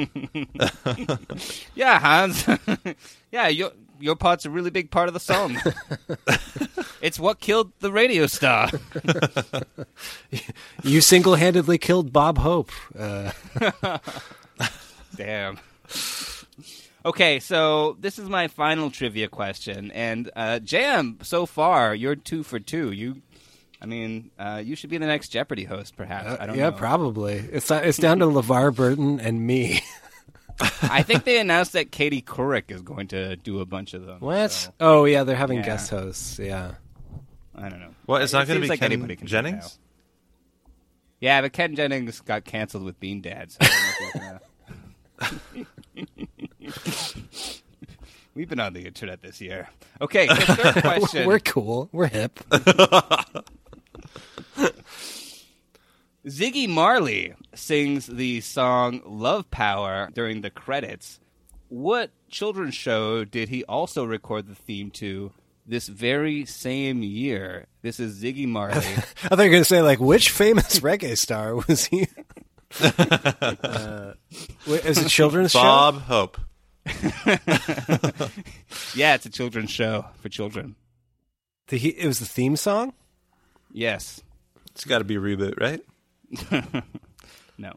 Yeah, Hans. Yeah, your part's a really big part of the song. It's what killed the radio star. You single-handedly killed Bob Hope. Damn. Okay, so this is my final trivia question. And Jam, so far, you're 2 for 2. You should be the next Jeopardy host, perhaps. I don't know. Yeah, probably. It's down to LeVar Burton and me. I think they announced that Katie Couric is going to do a bunch of them. What? So. Oh, yeah, they're having guest hosts. Yeah. I don't know. What? It's not going to be like Ken Jennings? Yeah, but Ken Jennings got canceled with Bean Dad. So I don't know if We've been on the internet this year. Okay, so third question. We're cool. We're hip. Ziggy Marley sings the song Love Power during the credits. What children's show did he also record the theme to this very same year? This is Ziggy Marley. I thought you were going to say, like, which famous reggae star was he? Is it children's Bob show? Hope. Yeah, it's a children's show for children. It was the theme song? Yes. It's got to be a reboot, right? No.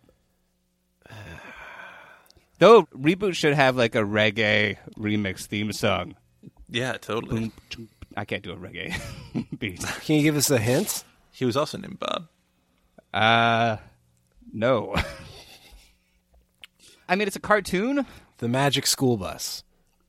Though Reboot should have like a reggae remix theme song. Yeah, totally. I can't do a reggae beat. Can you give us a hint? He was also named Bob. No. I mean, it's a cartoon. The Magic School Bus.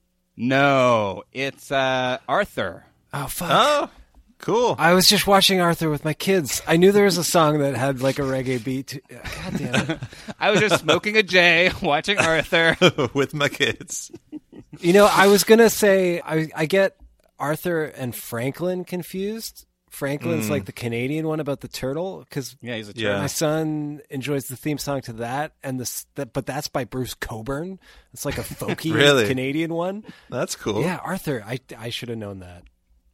No, it's Arthur. Oh, fuck. Oh, cool. I was just watching Arthur with my kids. I knew there was a song that had like a reggae beat. God damn it. I was just smoking a J, watching Arthur. With my kids. You know, I was going to say, I get Arthur and Franklin confused. Franklin's like the Canadian one about the turtle, because he's a turtle. My son enjoys the theme song to that, and but that's by Bruce Cockburn. It's like a folky Really? Canadian one. That's cool. Yeah, Arthur. I should have known that.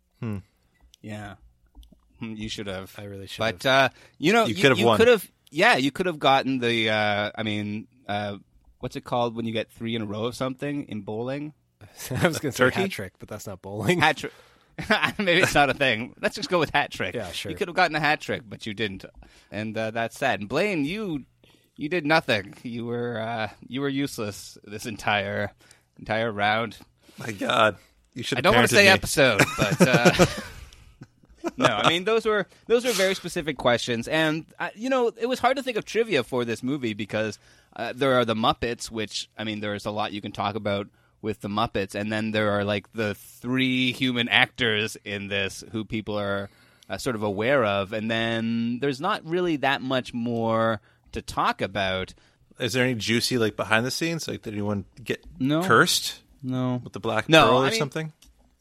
Yeah, you should have. I really should. But you could have won. You could have gotten the. What's it called when you get 3 in a row of something in bowling? I was going to say hat trick, but that's not bowling. Hat trick. Maybe it's not a thing. Let's just go with hat trick. Yeah, sure. You could have gotten a hat trick, but you didn't, and that's sad. And Blaine, you did nothing. You were useless this entire round. My God, you should. I don't want to say me. episode, but no. I mean, those were very specific questions, and it was hard to think of trivia for this movie because there are the Muppets, which there's a lot you can talk about with the Muppets, and then there are like the 3 human actors in this who people are sort of aware of, and then there's not really that much more to talk about. Is there any juicy like behind the scenes? Like, did anyone get No. cursed? No. With the black No, pearl or I mean, something?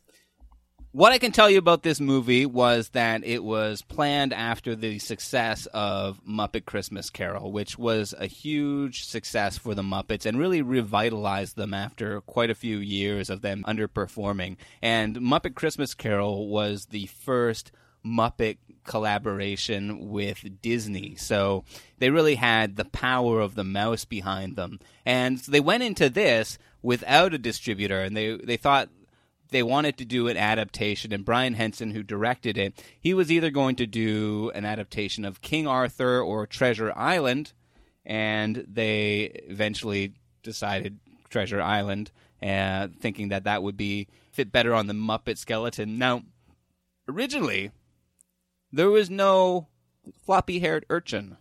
What I can tell you about this movie was that it was planned after the success of Muppet Christmas Carol, which was a huge success for the Muppets and really revitalized them after quite a few years of them underperforming. And Muppet Christmas Carol was the first Muppet collaboration with Disney. So they really had the power of the mouse behind them. And so they went into this without a distributor, and they thought they wanted to do an adaptation, and Brian Henson, who directed it, he was either going to do an adaptation of King Arthur or Treasure Island, and they eventually decided Treasure Island, thinking that would fit better on the Muppet skeleton. Now, originally, there was no floppy-haired urchin.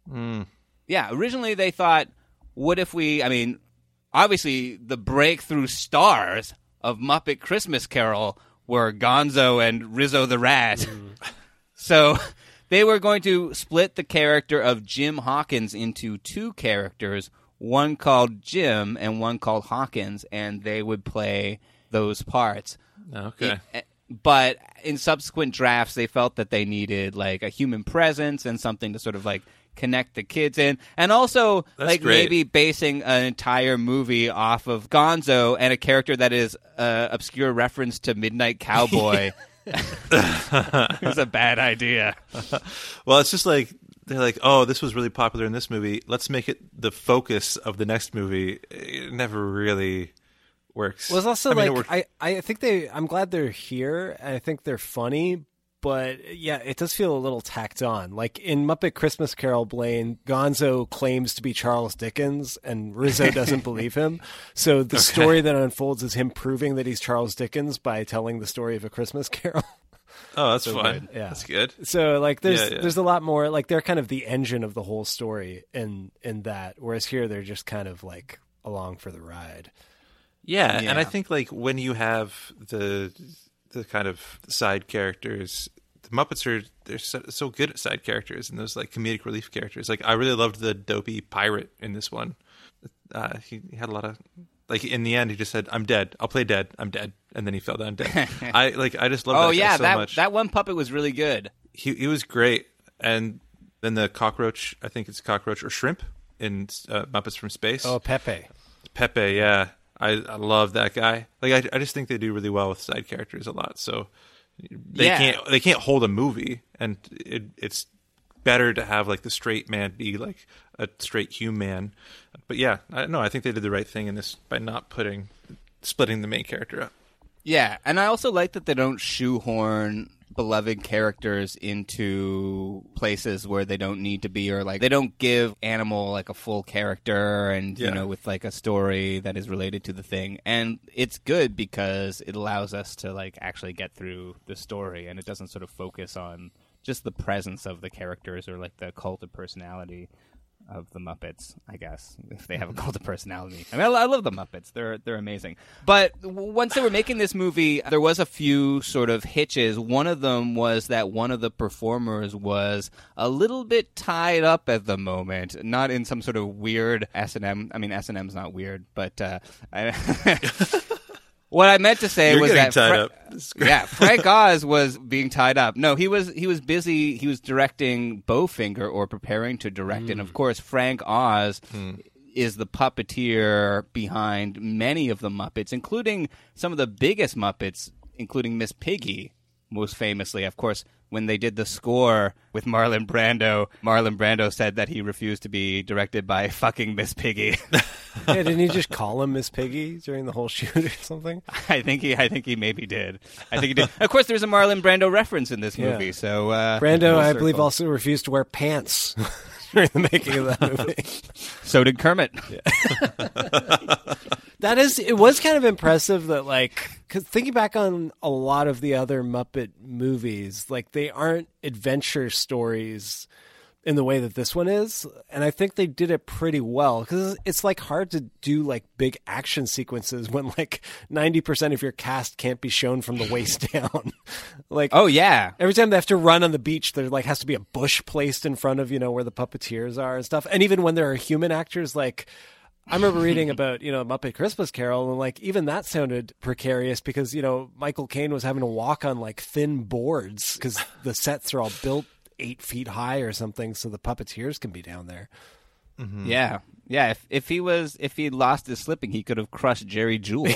Yeah, originally they thought, what if obviously the breakthrough stars of Muppet Christmas Carol were Gonzo and Rizzo the Rat. So they were going to split the character of Jim Hawkins into 2 characters, one called Jim and one called Hawkins, and they would play those parts. Okay. But in subsequent drafts, they felt that they needed like a human presence and something to sort of like connect the kids in, and also like maybe basing an entire movie off of Gonzo and a character that is obscure reference to Midnight Cowboy. It was a bad idea. Well, it's just like they're like, oh, this was really popular in this movie. Let's make it the focus of the next movie. It never really works. Well, it's also I think I'm glad they're here. And I think they're funny, but yeah, it does feel a little tacked on. Like in Muppet Christmas Carol, Blaine, Gonzo claims to be Charles Dickens and Rizzo doesn't believe him. So the story that unfolds is him proving that he's Charles Dickens by telling the story of A Christmas Carol. Oh, that's so fun. Good. Yeah. That's good. So like there's a lot more, like they're kind of the engine of the whole story in that, whereas here they're just kind of like along for the ride. Yeah, and I think like when you have the kind of side characters, the Muppets they're so good at side characters and those like comedic relief characters. Like I really loved the dopey pirate in this one. He had a lot of like in the end he just said, "I'm dead. I'll play dead. I'm dead," and then he fell down dead. I just love that guy so much. That one puppet was really good. He was great, and then the cockroach. I think it's cockroach or shrimp in Muppets from Space. Oh, Pepe. Pepe, yeah. I love that guy. Like I just think they do really well with side characters a lot. So they can't hold a movie, and it's better to have like the straight man be like a straight human. But yeah, I think they did the right thing in this by not splitting the main character up. Yeah, and I also like that they don't shoehorn beloved characters into places where they don't need to be, or like they don't give Animal like a full character and you know, with like a story that is related to the thing. And it's good because it allows us to like actually get through the story, and it doesn't sort of focus on just the presence of the characters or like the cult of personality of the Muppets, I guess, if they have a cult of personality. I mean, I love the Muppets. They're amazing. But once they were making this movie, there was a few sort of hitches. One of them was that one of the performers was a little bit tied up at the moment, not in some sort of weird S&M. I mean, S&M's not weird, but what I meant to say was that Frank Oz was being tied up. No, he was busy. He was directing Bowfinger or preparing to direct, and of course, Frank Oz is the puppeteer behind many of the Muppets, including some of the biggest Muppets, including Miss Piggy, most famously, of course. When they did the score with Marlon Brando said that he refused to be directed by fucking Miss Piggy. Yeah, didn't he just call him Miss Piggy during the whole shoot or something? I think he maybe did. I think he did. Of course, there's a Marlon Brando reference in this movie. So Brando, I believe, also refused to wear pants during the making of that movie. So did Kermit. Yeah. It was kind of impressive that, like, because thinking back on a lot of the other Muppet movies, like, they aren't adventure stories in the way that this one is. And I think they did it pretty well, because it's, like, hard to do, like, big action sequences when, like, 90% of your cast can't be shown from the waist down. Like, oh, yeah. Every time they have to run on the beach, there, like, has to be a bush placed in front of, you know, where the puppeteers are and stuff. And even when there are human actors, like, I remember reading about, you know, Muppet Christmas Carol, and like even that sounded precarious because, you know, Michael Caine was having to walk on like thin boards because the sets are all built 8 feet high or something, so the puppeteers can be down there. Mm-hmm. Yeah, yeah. If he lost his slipping, he could have crushed Jerry Jewell.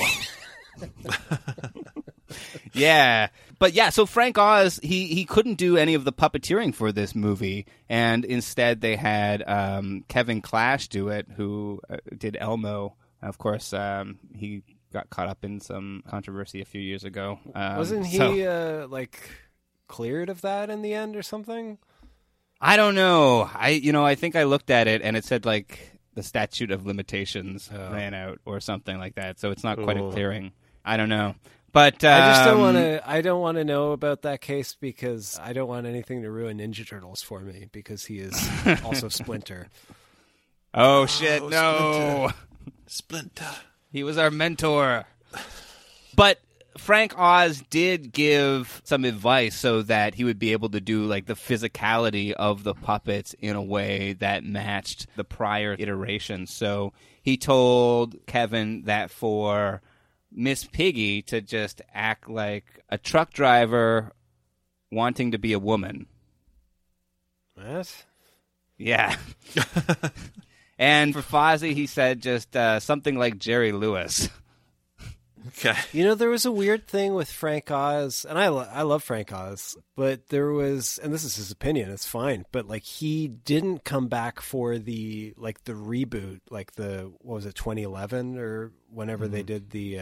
Yeah, but yeah, so Frank Oz, he couldn't do any of the puppeteering for this movie, and instead they had Kevin Clash do it, who did Elmo. Of course, he got caught up in some controversy a few years ago. Wasn't he like cleared of that in the end or something? I don't know. I think I looked at it and it said like the statute of limitations ran out or something like that, so it's not quite a clearing. I don't know. But I just don't want to. I don't want to know about that case because I don't want anything to ruin Ninja Turtles for me because he is also Splinter. Oh shit! No, Splinter. He was our mentor. But Frank Oz did give some advice so that he would be able to do like the physicality of the puppets in a way that matched the prior iterations. So he told Kevin that for Miss Piggy to just act like a truck driver wanting to be a woman. What? Yeah. And for Fozzie, he said just something like Jerry Lewis. Okay. You know, there was a weird thing with Frank Oz, and I love Frank Oz, but there was, and this is his opinion, it's fine, but like he didn't come back for the reboot, like what was it, 2011 or whenever they did the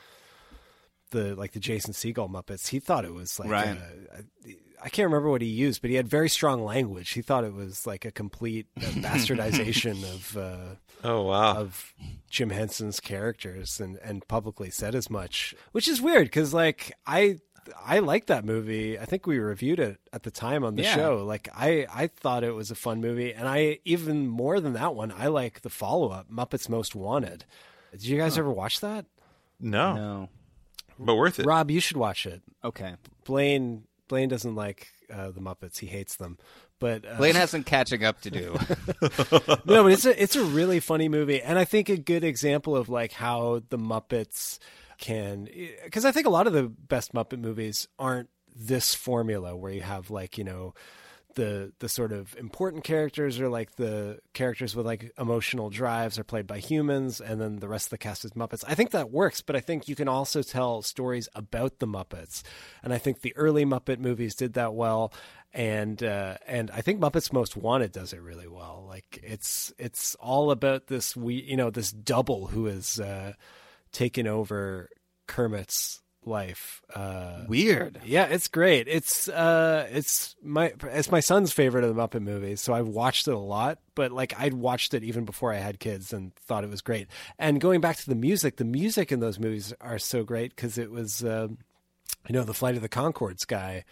Jason Segel Muppets. He thought it was like right. I can't remember what he used, but he had very strong language. He thought it was like a complete bastardization of Jim Henson's characters, and publicly said as much, which is weird because like I liked that movie. I think we reviewed it at the time on the show. Like I thought it was a fun movie, and I even more than that one, I like the follow-up, Muppets Most Wanted. Did you guys ever watch that? No. But worth it. Rob, you should watch it. Okay. Blaine doesn't like the Muppets. He hates them. But Blaine has some catching up to do. No, but it's a really funny movie, and I think a good example of like how the Muppets can, because I think a lot of the best Muppet movies aren't this formula where you have like, you know, the sort of important characters or like the characters with like emotional drives are played by humans, and then the rest of the cast is Muppets. I think that works, but I think you can also tell stories about the Muppets, and I think the early Muppet movies did that well, and I think Muppets Most Wanted does it really well. Like it's all about this this double who is taken over Kermit's life. Weird. Yeah, it's great. It's my son's favorite of the Muppet movies, so I've watched it a lot, but like I'd watched it even before I had kids and thought it was great. And going back to the music in those movies are so great because it was the Flight of the Conchords guy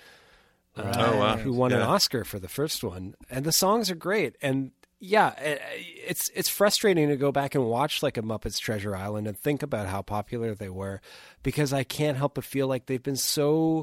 who won an Oscar for the first one, and the songs are great. And yeah, it's frustrating to go back and watch like a Muppets Treasure Island and think about how popular they were, because I can't help but feel like they've been so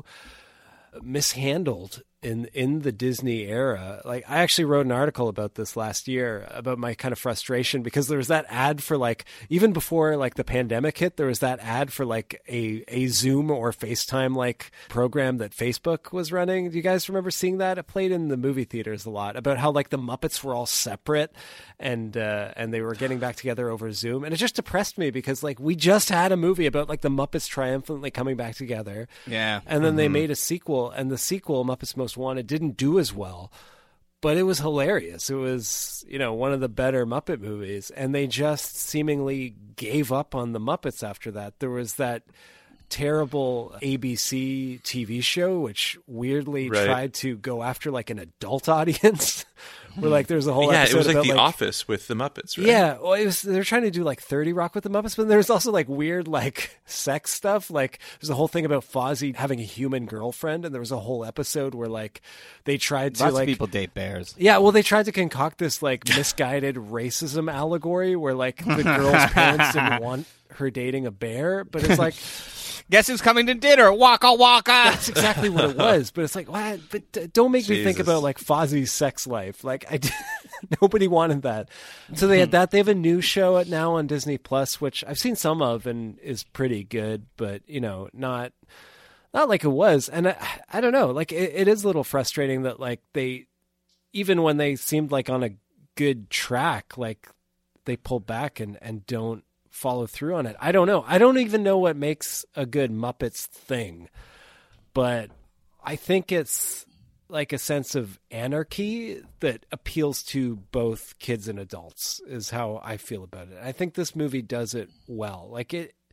mishandled in the Disney era. Like I actually wrote an article about this last year about my kind of frustration, because there was that ad for like, even before like the pandemic hit, there was that ad for like a Zoom or FaceTime like program that Facebook was running. Do you guys remember seeing that? It played in the movie theaters a lot, about how like the Muppets were all separate and they were getting back together over Zoom. And it just depressed me because like we just had a movie about like the Muppets triumphantly coming back together. Yeah. And then they made a sequel, and the sequel, Muppets Most Wanted, didn't do as well, but it was hilarious. It was, one of the better Muppet movies, and they just seemingly gave up on the Muppets after that. There was that terrible ABC TV show, which weirdly tried to go after like an adult audience. Where like there's a whole episode it was like about, The Office with the Muppets, right? Yeah, well, they're trying to do like 30 Rock with the Muppets, but there's also like weird like sex stuff. Like there's a whole thing about Fozzie having a human girlfriend, and there was a whole episode where like they tried to Lots of people date bears. Yeah, well, they tried to concoct this like misguided racism allegory where like the girl's parents didn't want her dating a bear, but it's like, guess who's coming to dinner? Waka waka. That's exactly what it was. But it's like, what? But don't make me think about like Fozzie's sex life. Like nobody wanted that. So they had that. They have a new show now on Disney Plus, which I've seen some of and is pretty good, but not like it was. And I don't know. Like it is a little frustrating that like they, even when they seemed like on a good track, like they pull back and don't follow through on it. I don't know. I don't even know what makes a good Muppets thing, but I think it's like a sense of anarchy that appeals to both kids and adults is how I feel about it. I think this movie does it well. Like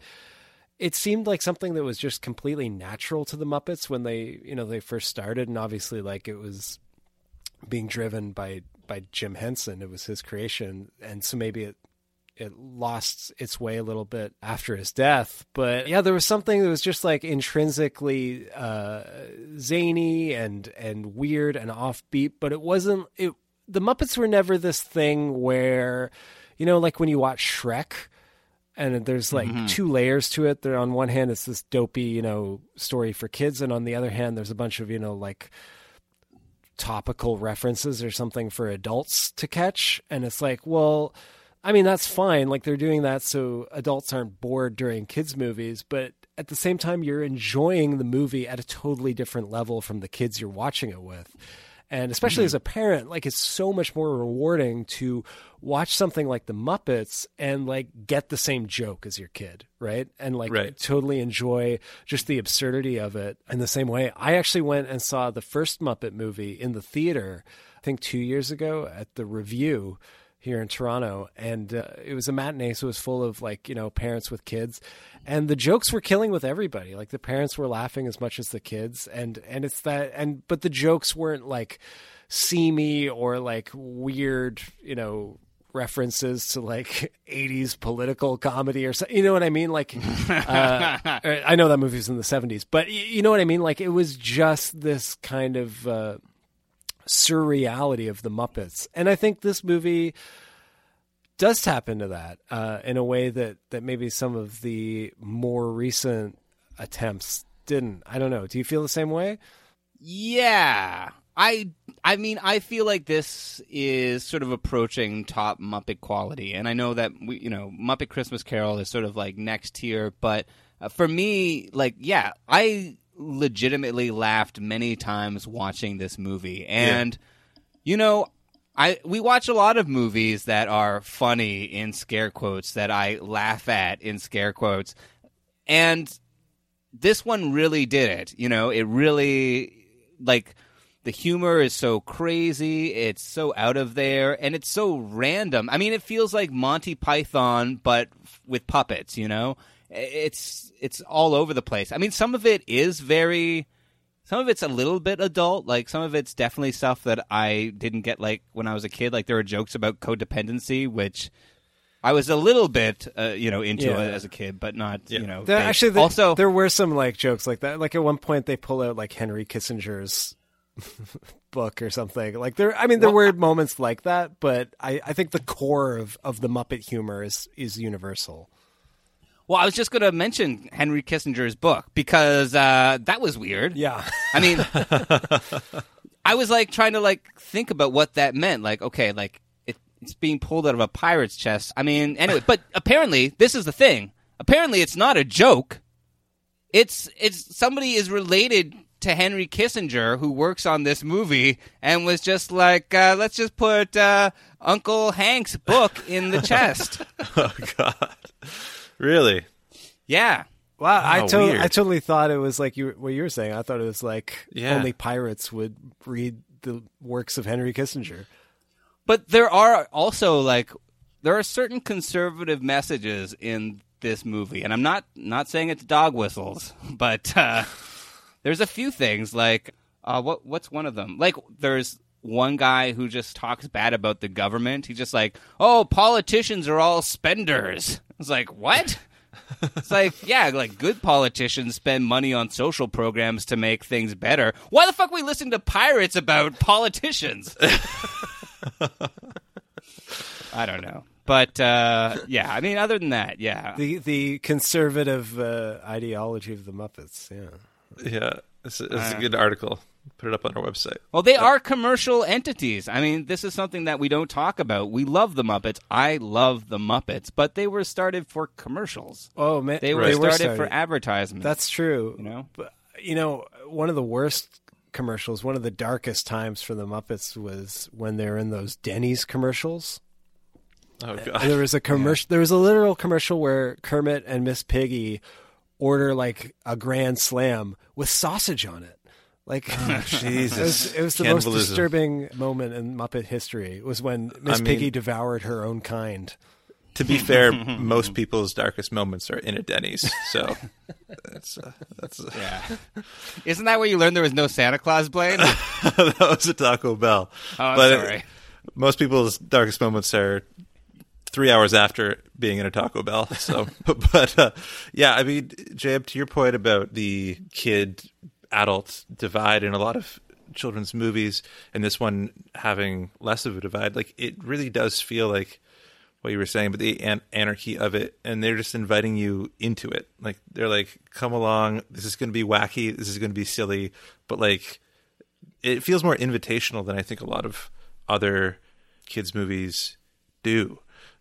it seemed like something that was just completely natural to the Muppets when they first started. And obviously like it was being driven by Jim Henson. It was his creation. And so maybe it lost its way a little bit after his death. But yeah, there was something that was just like intrinsically zany and weird and offbeat, but it wasn't, the Muppets were never this thing where, like when you watch Shrek and there's like two layers to it. There on one hand, it's this dopey, story for kids. And on the other hand, there's a bunch of, like topical references or something for adults to catch. And it's like, well, I mean, that's fine. Like, they're doing that so adults aren't bored during kids' movies, but at the same time, you're enjoying the movie at a totally different level from the kids you're watching it with. And especially as a parent, like, it's so much more rewarding to watch something like The Muppets and like get the same joke as your kid, right? And like totally enjoy just the absurdity of it in the same way. I actually went and saw the first Muppet movie in the theater, I think 2 years ago at the Review here in Toronto. And it was a matinee, so it was full of like, you know, parents with kids. And the jokes were killing with everybody. Like, the parents were laughing as much as the kids. And it's that, but the jokes weren't like seamy or like weird, you know, references to like 80s political comedy or something. You know what I mean? Like, I know that movie was in the 70s, but you know what I mean? Like, it was just this kind of surreality of the Muppets. And I think this movie does tap into that in a way that maybe some of the more recent attempts didn't. I don't know. Do you feel the same way? Yeah. I mean, I feel like this is sort of approaching top Muppet quality. And I know that, Muppet Christmas Carol is sort of like next tier. But for me, like, yeah, I legitimately laughed many times watching this movie. And, we watch a lot of movies that are funny in scare quotes that I laugh at in scare quotes. And this one really did it. It really, like, the humor is so crazy, it's so out of there, and it's so random. I mean, it feels like Monty Python, but with puppets, It's all over the place. I mean, some of it's a little bit adult. Like, some of it's definitely stuff that I didn't get, like, when I was a kid. Like, there were jokes about codependency, which I was a little bit, into it as a kid, but not, Actually, there were some, like, jokes like that. Like, at one point, they pull out, like, Henry Kissinger's book or something. Like, there were moments like that, but I think the core of the Muppet humor is universal. Well, I was just going to mention Henry Kissinger's book because that was weird. Yeah. I mean, I was like trying to like think about what that meant. Like, okay, like it's being pulled out of a pirate's chest. I mean, anyway, but apparently this is the thing. Apparently it's not a joke. It's somebody is related to Henry Kissinger who works on this movie and was just like, let's just put Uncle Hank's book in the chest. Oh, God. Really? Yeah. Wow. I totally thought it was like what you were saying. I thought it was like only pirates would read the works of Henry Kissinger. But there are also there are certain conservative messages in this movie, and I'm not saying it's dog whistles, but there's a few things like what's one of them? Like, there's one guy who just talks bad about the government. He's just like, "Oh, politicians are all spenders." It's like, what? It's like, yeah, like good politicians spend money on social programs to make things better. Why the fuck are we listening to pirates about politicians? I don't know. But, yeah, I mean, other than that, yeah. The conservative ideology of the Muppets, yeah. Yeah, it's a good article. Put it up on our website. Well, they are commercial entities. I mean, this is something that we don't talk about. We love the Muppets. I love the Muppets, but they were started for commercials. Oh, man. They were started for advertisement. That's true. But, one of the worst commercials, one of the darkest times for the Muppets was when they were in those Denny's commercials. Oh, God. And there was a commercial. There was a literal commercial where Kermit and Miss Piggy order like a Grand Slam with sausage on it. Like, Jesus. It was the most disturbing moment in Muppet history. It was when Miss Piggy devoured her own kind. To be fair, most people's darkest moments are in a Denny's, so that's yeah. Isn't that where you learned there was no Santa Claus, Blaine? That was a Taco Bell. Oh, I'm sorry. Most people's darkest moments are 3 hours after being in a Taco Bell. So, but yeah, I mean, Jabe, to your point about the kid-adult divide in a lot of children's movies, and this one having less of a divide, like it really does feel like what you were saying, but the anarchy of it, and they're just inviting you into it. Like, they're like, come along, this is going to be wacky, this is going to be silly, but like, it feels more invitational than I think a lot of other kids' movies do.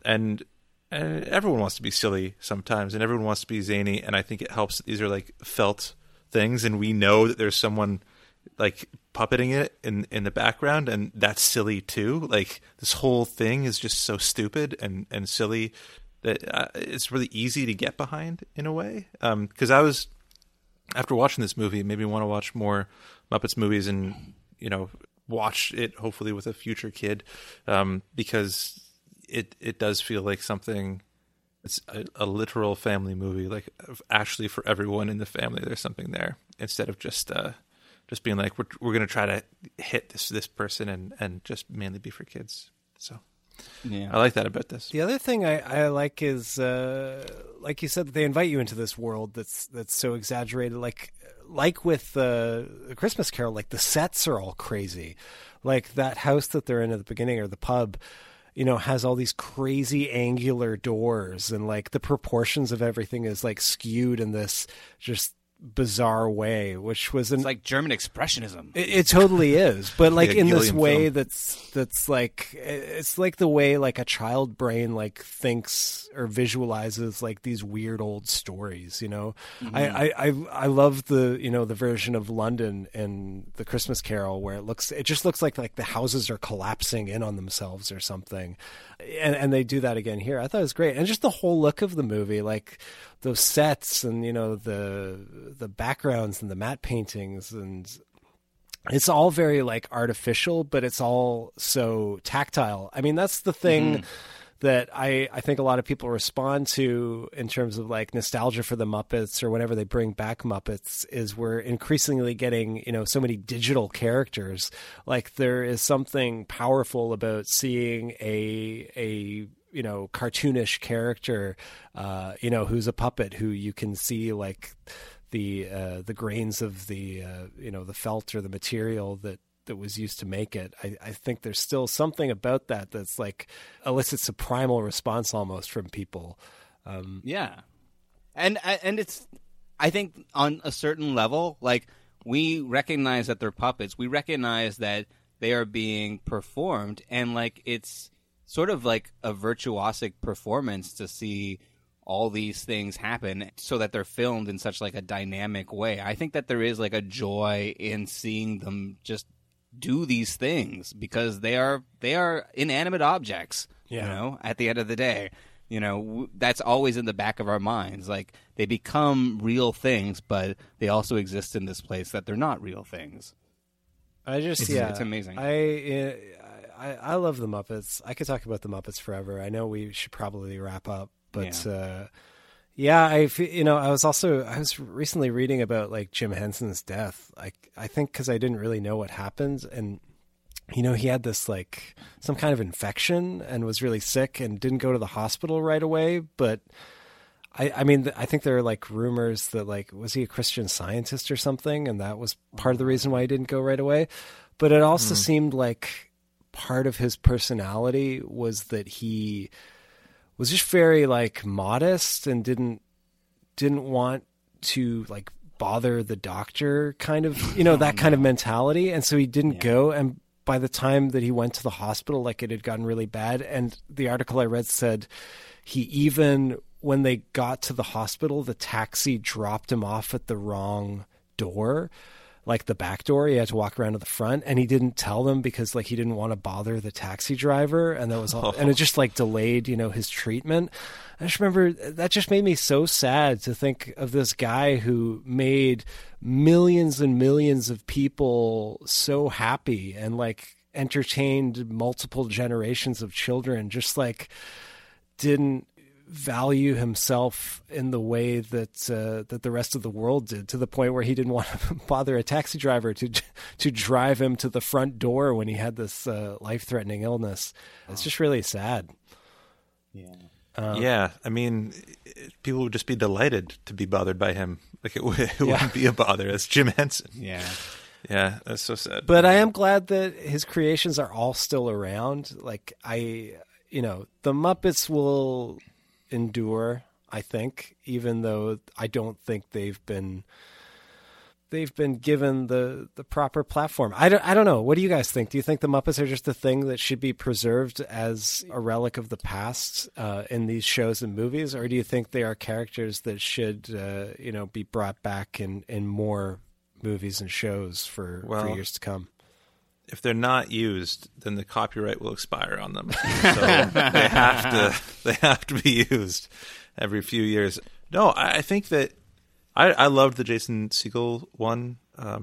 And everyone wants to be silly sometimes, and everyone wants to be zany. And I think it helps that these are like felt things, and we know that there's someone like puppeting it in the background, and that's silly too. Like this whole thing is just so stupid and silly that it's really easy to get behind in a way. Because I was, after watching this movie, it made me want to watch more Muppets movies, and watch it hopefully with a future kid, because it does feel like something. It's a literal family movie, like actually for everyone in the family, there's something there, instead of just being like we're going to try to hit this person and just mainly be for kids. So yeah, I like that about this. The other thing I like is like you said, they invite you into this world that's so exaggerated, like with the Christmas Carol, like the sets are all crazy, like that house that they're in at the beginning, or the pub, has all these crazy angular doors, and like the proportions of everything is like skewed in this just bizarre way, which was it's like German expressionism. It totally is, but like in this way film. that's like, it's like the way like a child brain like thinks or visualizes like these weird old stories. Mm-hmm. I love the the version of London in the Christmas Carol where it just looks like the houses are collapsing in on themselves or something, and they do that again here. I thought it was great, and just the whole look of the movie, like those sets and the backgrounds and the matte paintings, and it's all very like artificial, but it's all so tactile. I mean, that's the thing that I think a lot of people respond to in terms of like nostalgia for the Muppets, or whenever they bring back Muppets, is we're increasingly getting, so many digital characters. Like there is something powerful about seeing a cartoonish character, who's a puppet, who you can see like the grains of the the felt or the material that was used to make it. I think there's still something about that that's like elicits a primal response almost from people. Yeah. And it's, I think on a certain level, like we recognize that they're puppets. We recognize that they are being performed, and like it's sort of like a virtuosic performance to see all these things happen so that they're filmed in such like a dynamic way. I think that there is like a joy in seeing them just do these things, because they are inanimate objects, at the end of the day. That's always in the back of our minds. Like they become real things, but they also exist in this place that they're not real things. It's amazing. I love the Muppets. I could talk about the Muppets forever. I know we should probably wrap up, but I was recently reading about like Jim Henson's death. I think because I didn't really know what happened, and he had this like some kind of infection and was really sick and didn't go to the hospital right away. But I think there are like rumors that like, was he a Christian Scientist or something, and that was part of the reason why he didn't go right away. But it also seemed like part of his personality was that he was just very like modest and didn't want to like bother the doctor, kind of, that kind of mentality. And so he didn't go. And by the time that he went to the hospital, like it had gotten really bad. And the article I read said when they got to the hospital, the taxi dropped him off at the wrong door, like the back door. He had to walk around to the front, and he didn't tell them because like he didn't want to bother the taxi driver, and that was all, and it just like delayed, his treatment. I just remember that just made me so sad to think of this guy who made millions and millions of people so happy and like entertained multiple generations of children, just like didn't value himself in the way that the rest of the world did, to the point where he didn't want to bother a taxi driver to drive him to the front door when he had this life-threatening illness. It's just really sad. Yeah. I mean, people would just be delighted to be bothered by him. Like it wouldn't be a bother. It's Jim Henson. Yeah, that's so sad. But I am glad that his creations are all still around. Like the Muppets will endure, I think, even though I don't think they've they've been given the proper platform. I don't know. What do you guys think? Do you think the Muppets are just a thing that should be preserved as a relic of the past in these shows and movies, or do you think they are characters that should be brought back in more movies and shows for years to come? If they're not used, then the copyright will expire on them. So they have to be used every few years. No, I think that I loved the Jason Segel one.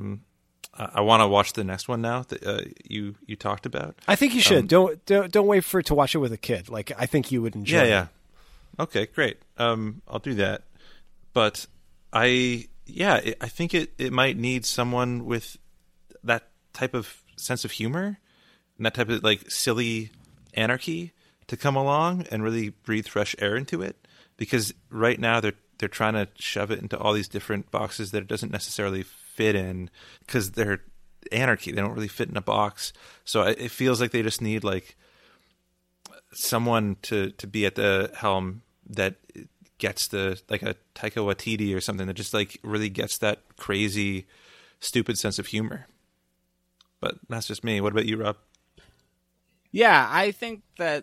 I want to watch the next one now that you talked about. I think you should. Don't wait for it to watch it with a kid. Like, I think you would enjoy it. Yeah. Okay, great. I'll do that. But I think it might need someone with that type of sense of humor and that type of like silly anarchy to come along and really breathe fresh air into it, because right now they're trying to shove it into all these different boxes that it doesn't necessarily fit in because they're anarchy. They don't really fit in a box. So it feels like they just need like someone to be at the helm that gets like a Taika Waititi or something that just like really gets that crazy, stupid sense of humor. But that's just me. What about you, Rob? Yeah, I think that,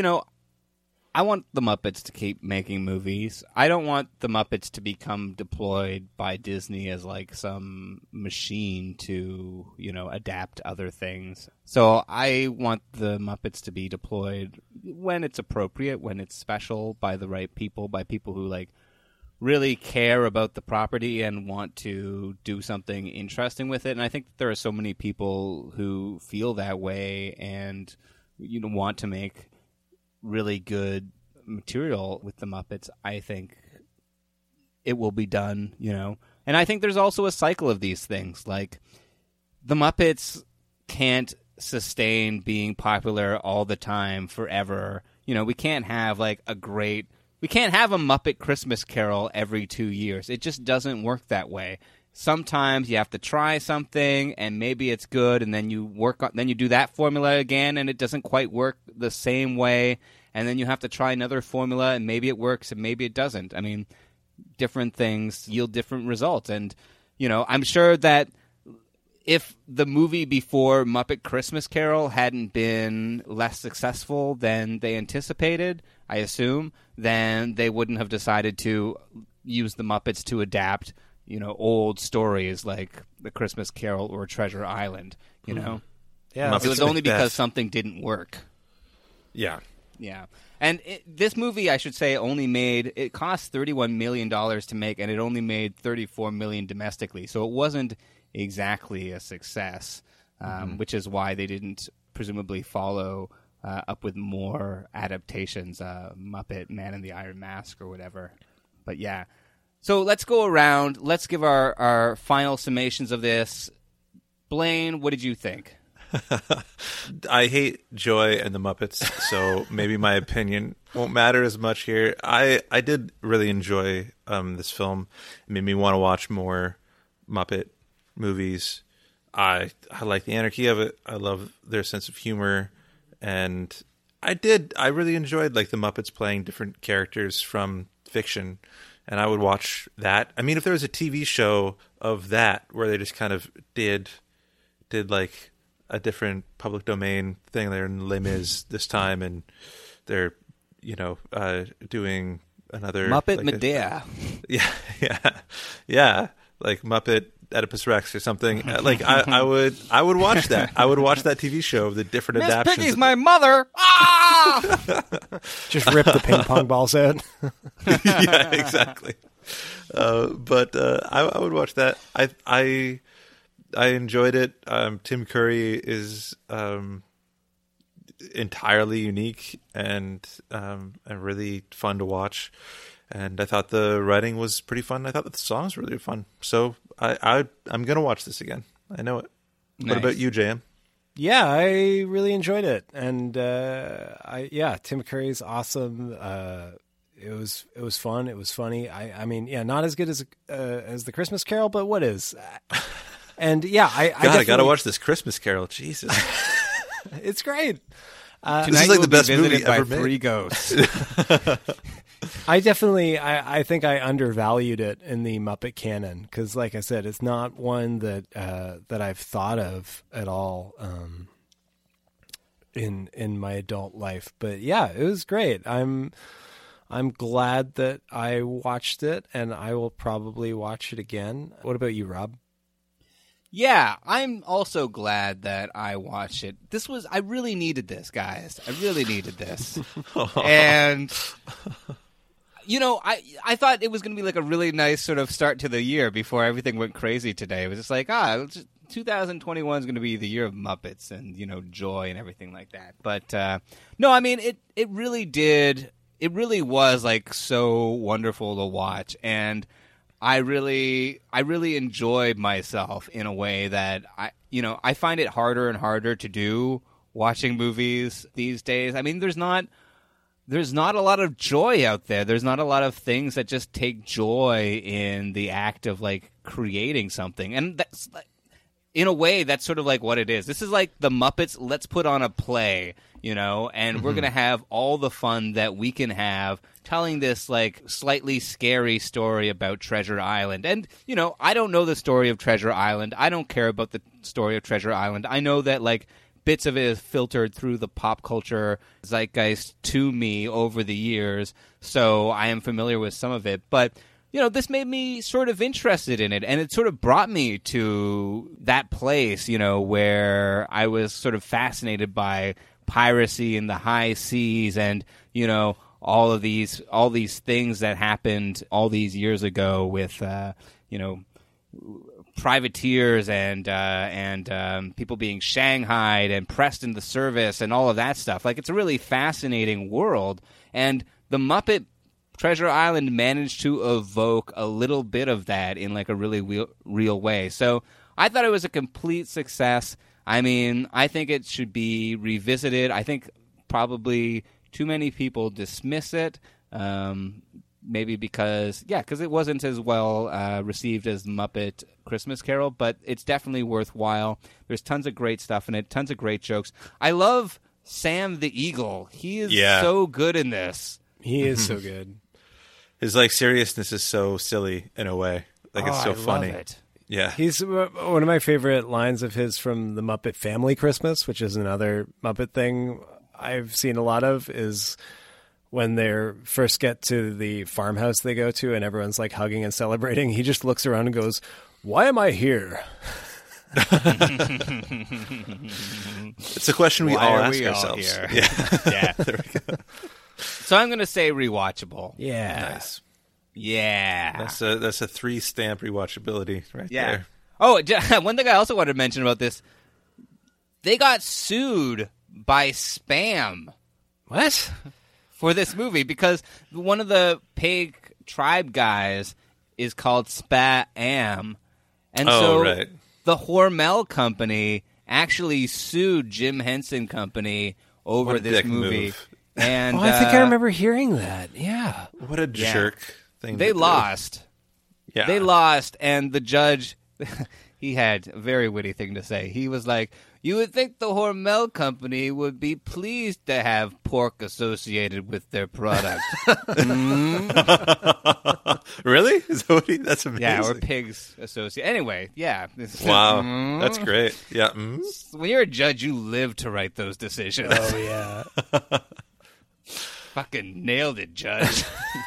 I want the Muppets to keep making movies. I don't want the Muppets to become deployed by Disney as like some machine to, adapt other things. So I want the Muppets to be deployed when it's appropriate, when it's special, by the right people, by people who like really care about the property and want to do something interesting with it. And I think there are so many people who feel that way and want to make really good material with the Muppets. I think it will be done, And I think there's also a cycle of these things. Like, the Muppets can't sustain being popular all the time forever. We can't have like we can't have a Muppet Christmas Carol every 2 years. It just doesn't work that way. Sometimes you have to try something and maybe it's good, and then you do that formula again and it doesn't quite work the same way, and then you have to try another formula and maybe it works and maybe it doesn't. I mean, different things yield different results, and I'm sure that if the movie before Muppet Christmas Carol hadn't been less successful than they anticipated, I assume, then they wouldn't have decided to use the Muppets to adapt, old stories like The Christmas Carol or Treasure Island, Yeah. It was only because something didn't work. Yeah. Yeah. And this movie, I should say, it cost $31 million to make, and it only made $34 million domestically. So it wasn't exactly a success, which is why they didn't presumably follow up with more adaptations, Muppet Man in the Iron Mask or whatever. But yeah. So let's go around. Let's give our final summations of this. Blaine, what did you think? I hate Joy and the Muppets, so maybe my opinion won't matter as much here. I did really enjoy this film. It made me want to watch more Muppet movies. I like the anarchy of it. I love their sense of humor, and I really enjoyed like the Muppets playing different characters from fiction, and I would watch that. I mean, if there was a TV show of that where they just kind of did like a different public domain thing, they're in Les Mis this time, and they're doing another Muppet Medea. Yeah, like Muppet Oedipus Rex or something. Like I would watch that. I would watch that TV show of the different Miss adaptations. Piggy's my mother. Ah! Just rip the ping pong balls out. Yeah, exactly. But I would watch that. I enjoyed it. Tim Curry is entirely unique and really fun to watch. And I thought the writing was pretty fun. I thought that the songs were really fun. So I'm going to watch this again. I know it. Nice. What about you, JM? Yeah, I really enjoyed it. And Tim Curry's awesome. It was fun. It was funny. I mean, yeah, not as good as the Christmas Carol, but what is? And yeah, I got to watch this Christmas Carol. Jesus. It's great. This is like the best movie ever made. 3 ghosts. I definitely, I think I undervalued it in the Muppet canon because, like I said, it's not one that that I've thought of at all in my adult life. But yeah, it was great. I'm glad that I watched it, and I will probably watch it again. What about you, Rob? Yeah, I'm also glad that I watched it. I really needed this, guys. I really needed this. And, I thought it was going to be like a really nice sort of start to the year before everything went crazy today. It was just like, 2021 is going to be the year of Muppets and, joy and everything like that. But, no, I mean, it really did. It really was like so wonderful to watch. And I really enjoyed myself in a way that I find it harder and harder to do watching movies these days. I mean, there's not a lot of joy out there. There's not a lot of things that just take joy in the act of like creating something. And that's in a way that's sort of like what it is. This is like the Muppets. Let's put on a play, and we're going to have all the fun that we can have telling this like slightly scary story about Treasure Island. And, I don't know the story of Treasure Island. I don't care about the story of Treasure Island. I know that like bits of it is filtered through the pop culture zeitgeist to me over the years. So I am familiar with some of it, but this made me sort of interested in it, and it sort of brought me to that place, where I was sort of fascinated by piracy in the high seas and, all these things that happened all these years ago with, privateers and people being shanghaied and pressed into service and all of that stuff. Like, it's a really fascinating world, and the Muppet Treasure Island managed to evoke a little bit of that in like a really real way. So I thought it was a complete success. I mean, I think it should be revisited. I think probably too many people dismiss it, maybe because it wasn't as well received as Muppet Christmas Carol, but it's definitely worthwhile. There's tons of great stuff in it, tons of great jokes. I love Sam the Eagle. He is so good in this. He is so good. His like seriousness is so silly in a way. Like it's so funny. Love it. Yeah. He's one of my favorite lines of his from the Muppet Family Christmas, which is another Muppet thing I've seen a lot of, is when they first get to the farmhouse they go to and everyone's like hugging and celebrating. He just looks around and goes, "Why am I here?" It's a question we all ask ourselves. Here? Yeah. There we go. So I'm going to say rewatchable. Yeah. Nice. Yeah. That's a 3-stamp rewatchability right there. Oh, one thing I also wanted to mention about this, they got sued by Spam. What? For this movie, because one of the Pig tribe guys is called Spam. And the Hormel Company actually sued Jim Henson Company over this movie. Move. And I think I remember hearing that. Yeah. What a jerk thing. They lost. Yeah. They lost, and the judge, he had a very witty thing to say. He was like, "You would think the Hormel Company would be pleased to have pork associated with their product." Really? That's amazing. Yeah, or pigs associated. Anyway, yeah. Wow. That's great. Yeah. When you're a judge, you live to write those decisions. Oh, yeah. Fucking nailed it, Judge.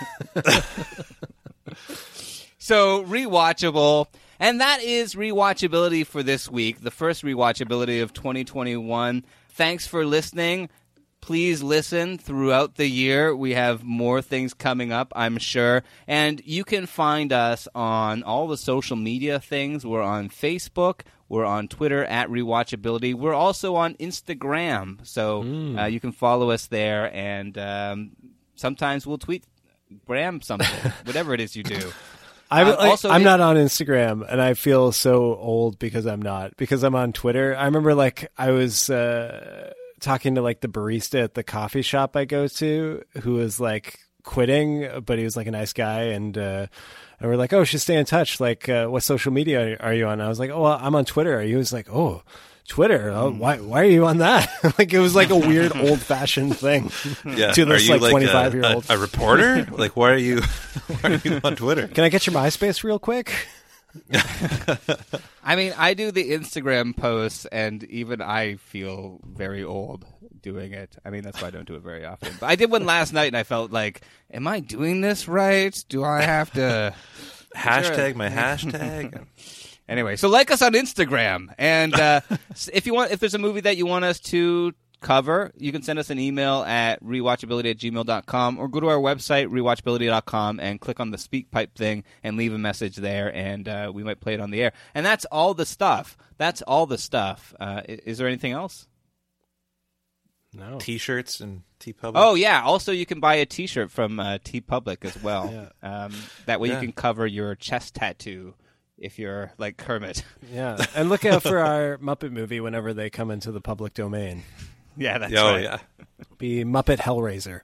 So, rewatchable. And that is rewatchability for this week, the first rewatchability of 2021. Thanks for listening. Please listen throughout the year. We have more things coming up, I'm sure. And you can find us on all the social media things. We're on Facebook. We're on Twitter at Rewatchability. We're also on Instagram. So you can follow us there. And sometimes we'll tweet Bram something, whatever it is you do. I'm not on Instagram, and I feel so old because I'm not. Because I'm on Twitter. I remember I was talking to the barista at the coffee shop I go to, who was quitting, but he was a nice guy, and we're oh, should stay in touch. What social media are you on? And I was oh, well, I'm on Twitter. He was oh, Twitter? Oh, why are you on that? Like, it was like a weird old-fashioned thing to this like 25-year-old. A reporter? Like, why are you on Twitter? Can I get your MySpace real quick? I mean, I do the Instagram posts, and even I feel very old doing it. I mean, that's why I don't do it very often. But I did one last night, and I felt like, am I doing this right? Do I have to... Hashtag my hashtag? Anyway, so like us on Instagram, and if there's a movie that you want us to cover, you can send us an email at rewatchability@gmail.com or go to our website, rewatchability.com, and click on the speak pipe thing and leave a message there, and we might play it on the air. And that's all the stuff. Is there anything else? No. T-shirts and TeePublic. Oh, yeah. Also, you can buy a T-shirt from TeePublic as well. That way you can cover your chest tattoo if you're like Kermit. Yeah, and look out for our Muppet movie whenever they come into the public domain. Yeah, that's right. Yeah. Be Muppet Hellraiser.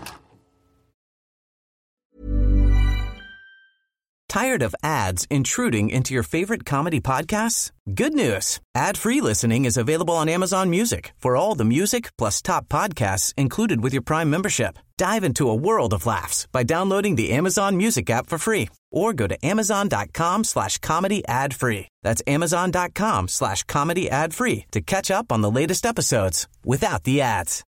Tired of ads intruding into your favorite comedy podcasts? Good news. Ad-free listening is available on Amazon Music for all the music plus top podcasts included with your Prime membership. Dive into a world of laughs by downloading the Amazon Music app for free or go to amazon.com/comedy ad-free. That's amazon.com/comedy ad-free to catch up on the latest episodes without the ads.